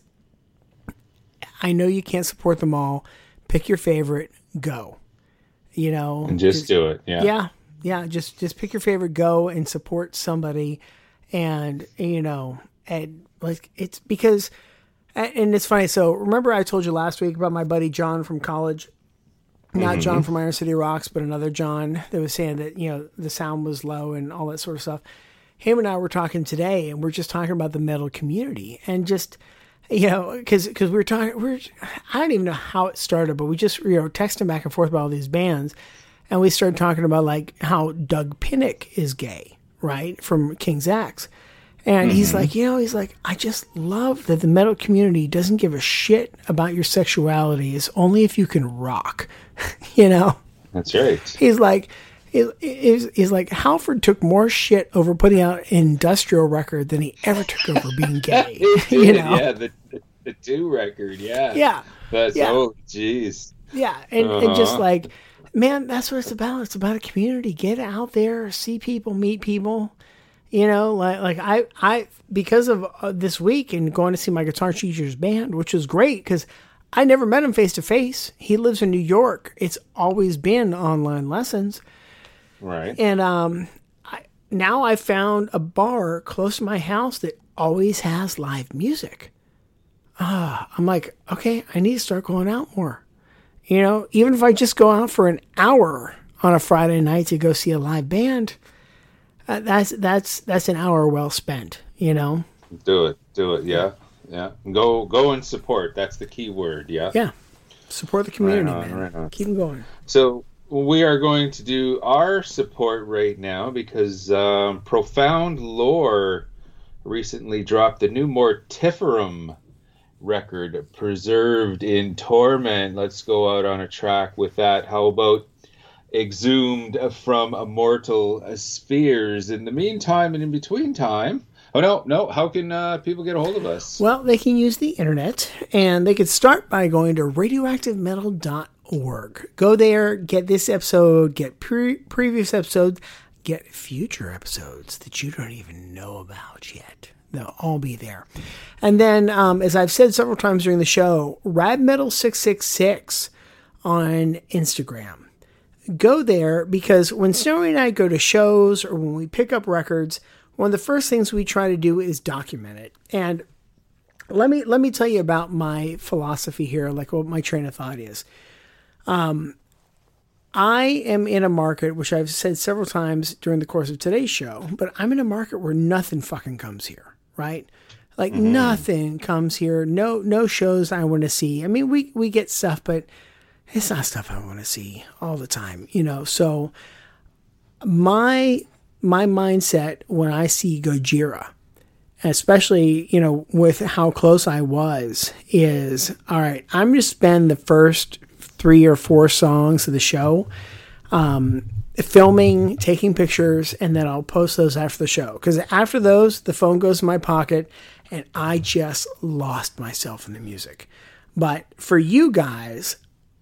I know you can't support them all. Pick your favorite, go. You know? And just do it, yeah. Yeah. Yeah, just just pick your favorite, go and support somebody, and you know, and like it's because, and it's funny. So remember, I told you last week about my buddy John from college, not mm-hmm. John from Iron City Rocks, but another John that was saying that you know the sound was low and all that sort of stuff. Him and I were talking today, and we're just talking about the metal community and just you know, because because we were talking, we we're I don't even know how it started, but we just you know texting back and forth about all these bands, and we started talking about like how Doug Pinnick is gay, right, from King's X, and mm-hmm. he's like, you know, he's like, I just love that the metal community doesn't give a shit about your sexuality. It's only if you can rock, you know. That's right. He's like. Is is like Halford took more shit over putting out an industrial record than he ever took over being gay. you know? Yeah, the the two record, yeah, yeah, that's yeah. oh, jeez, yeah, and uh-huh. and just like, man, that's what it's about. It's about a community. Get out there, see people, meet people. You know, like like I I because of uh, this week and going to see my guitar teacher's band, which was great because I never met him face to face. He lives in New York. It's always been online lessons. Right. And um, I, now I found a bar close to my house that always has live music. Ah, I'm like, okay, I need to start going out more. You know, even if I just go out for an hour on a Friday night to go see a live band, uh, that's that's that's an hour well spent. You know. Do it, do it, yeah, yeah. Go, go and support. That's the key word. Yeah. Yeah. Support the community, right on, man. Right on. Keep them going. So. We are going to do our support right now because um, Profound Lore recently dropped the new Mortiferum record, Preserved in Torment. Let's go out on a track with that. How about Exhumed from Immortal Spheres? In the meantime and in between time, oh no, no, how can uh, people get a hold of us? Well, they can use the internet, and they could start by going to radioactive metal dot org. Go there, get this episode, get pre- previous episodes, get future episodes that you don't even know about yet. They'll all be there. And then, um, as I've said several times during the show, Rad Metal six six six on Instagram. Go there because when Snowy and I go to shows or when we pick up records, one of the first things we try to do is document it. And let me let me tell you about my philosophy here, like what my train of thought is. Um, I am in a market, which I've said several times during the course of today's show, but I'm in a market where nothing fucking comes here, right? Like mm-hmm. nothing comes here. No, no shows I want to see. I mean, we, we get stuff, but it's not stuff I want to see all the time, you know? So my, my mindset when I see Gojira, especially, you know, with how close I was, is, all right, I'm going to spend the first three or four songs of the show um, filming, taking pictures, and then I'll post those after the show. Because after those, the phone goes in my pocket, and I just lost myself in the music. But for you guys,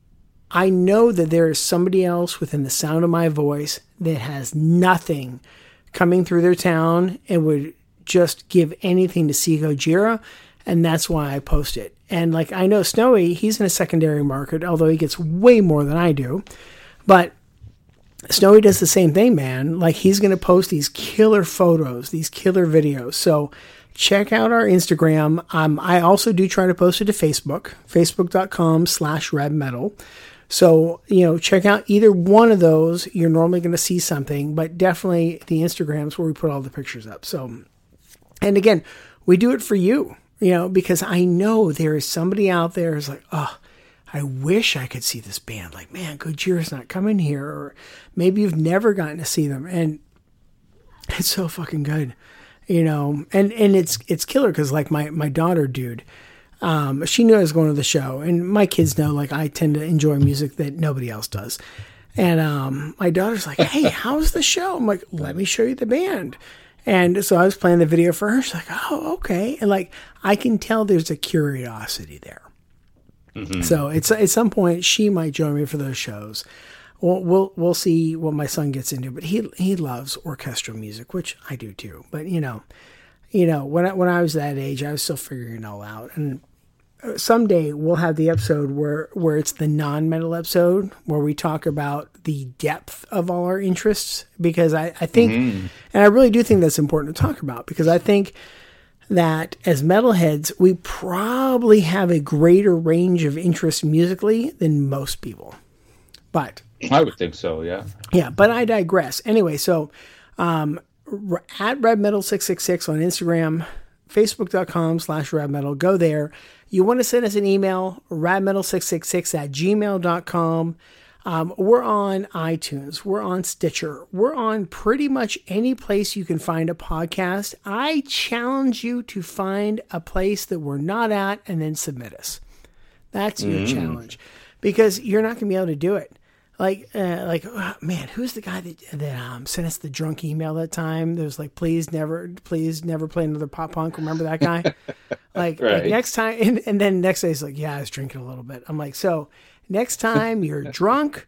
I know that there is somebody else within the sound of my voice that has nothing coming through their town and would just give anything to see Gojira, and that's why I post it. And like I know Snowy, he's in a secondary market, although he gets way more than I do. But Snowy does the same thing, man. Like he's going to post these killer photos, these killer videos. So check out our Instagram. Um, I also do try to post it to Facebook, facebook.com slash radmetal. So, you know, check out either one of those. You're normally going to see something, but definitely the Instagram's where we put all the pictures up. So, and again, we do it for you. You know, because I know there is somebody out there who's like, oh, I wish I could see this band. Like, man, Gojira's not coming here. Or maybe you've never gotten to see them. And it's so fucking good, you know. And, and it's it's killer because, like, my, my daughter, dude, um, she knew I was going to the show. And my kids know, like, I tend to enjoy music that nobody else does. And um, my daughter's like, hey, how's the show? I'm like, let me show you the band. And so I was playing the video for her. She's like, oh, okay. And like, I can tell there's a curiosity there. Mm-hmm. So it's at some point she might join me for those shows. We'll, we'll, we'll see what my son gets into, but he, he loves orchestral music, which I do too. But you know, you know, when I, when I was that age, I was still figuring it all out. And someday we'll have the episode where, where it's the non-metal episode where we talk about the depth of all our interests, because I, I think, mm-hmm. and I really do think that's important to talk about, because I think that as metalheads, we probably have a greater range of interest musically than most people. But I would think so. Yeah. Yeah. But I digress. Anyway. So, um, at Red Metal six six six on Instagram, facebook.com slash radmetal. Go there. You want to send us an email, radmetal six six six at gmail dot com. Um, we're on iTunes. We're on Stitcher. We're on pretty much any place you can find a podcast. I challenge you to find a place that we're not at and then submit us. That's your mm. challenge, because you're not going to be able to do it. Like, uh, like, oh, man, who's the guy that that um, sent us the drunk email that time? That was like, please never, please never play another pop punk. Remember that guy? like, right. like next time, and, and then next day he's like, yeah, I was drinking a little bit. I'm like, so next time you're drunk,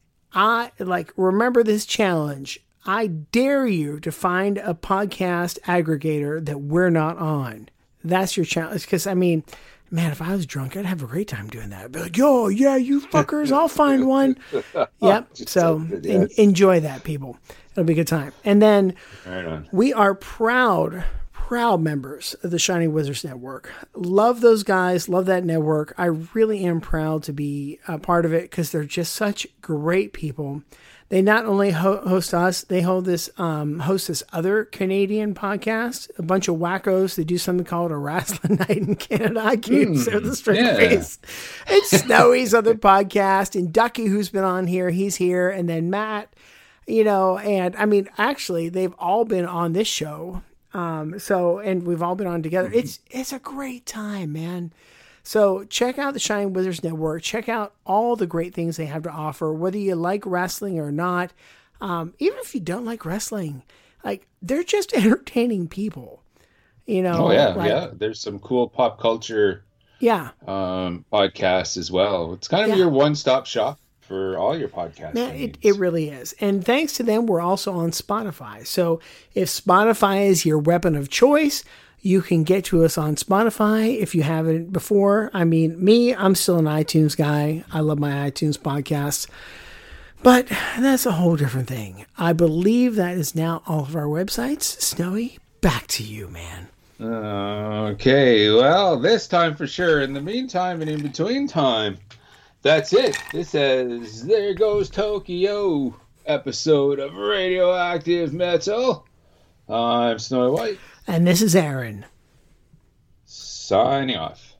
I like remember this challenge. I dare you to find a podcast aggregator that we're not on. That's your challenge. Because I mean. Man, if I was drunk, I'd have a great time doing that. I'd be like, yo, yeah, you fuckers, I'll find one. Yep. So yes. en- enjoy that, people. It'll be a good time. And then right we are proud, proud members of the Shining Wizards Network. Love those guys. Love that network. I really am proud to be a part of it because they're just such great people. They not only ho- host us, they hold this, um, host this other Canadian podcast, a bunch of wackos. They do something called a wrestling night in Canada. I can't mm, say with a straight yeah. face. It's Snowy's other podcast, and Ducky, who's been on here, he's here. And then Matt, you know, and I mean, actually, they've all been on this show. Um, so, and we've all been on together. Mm-hmm. It's, it's a great time, man. So check out the Shining Wizards Network. Check out all the great things they have to offer, whether you like wrestling or not. Um, even if you don't like wrestling, like they're just entertaining people, you know? Oh yeah. like, yeah. There's some cool pop culture yeah. um, podcasts as well. It's kind of yeah. your one-stop shop for all your podcasts. Man, it, it really is. And thanks to them, we're also on Spotify. So if Spotify is your weapon of choice, you can get to us on Spotify if you haven't before. I mean, me, I'm still an iTunes guy. I love my iTunes podcasts. But that's a whole different thing. I believe that is now all of our websites. Snowy, back to you, man. Okay, well, this time for sure. In the meantime and in between time, that's it. This is There Goes Tokyo episode of Radioactive Metal. I'm Snowy White. And this is Aaron. Signing off.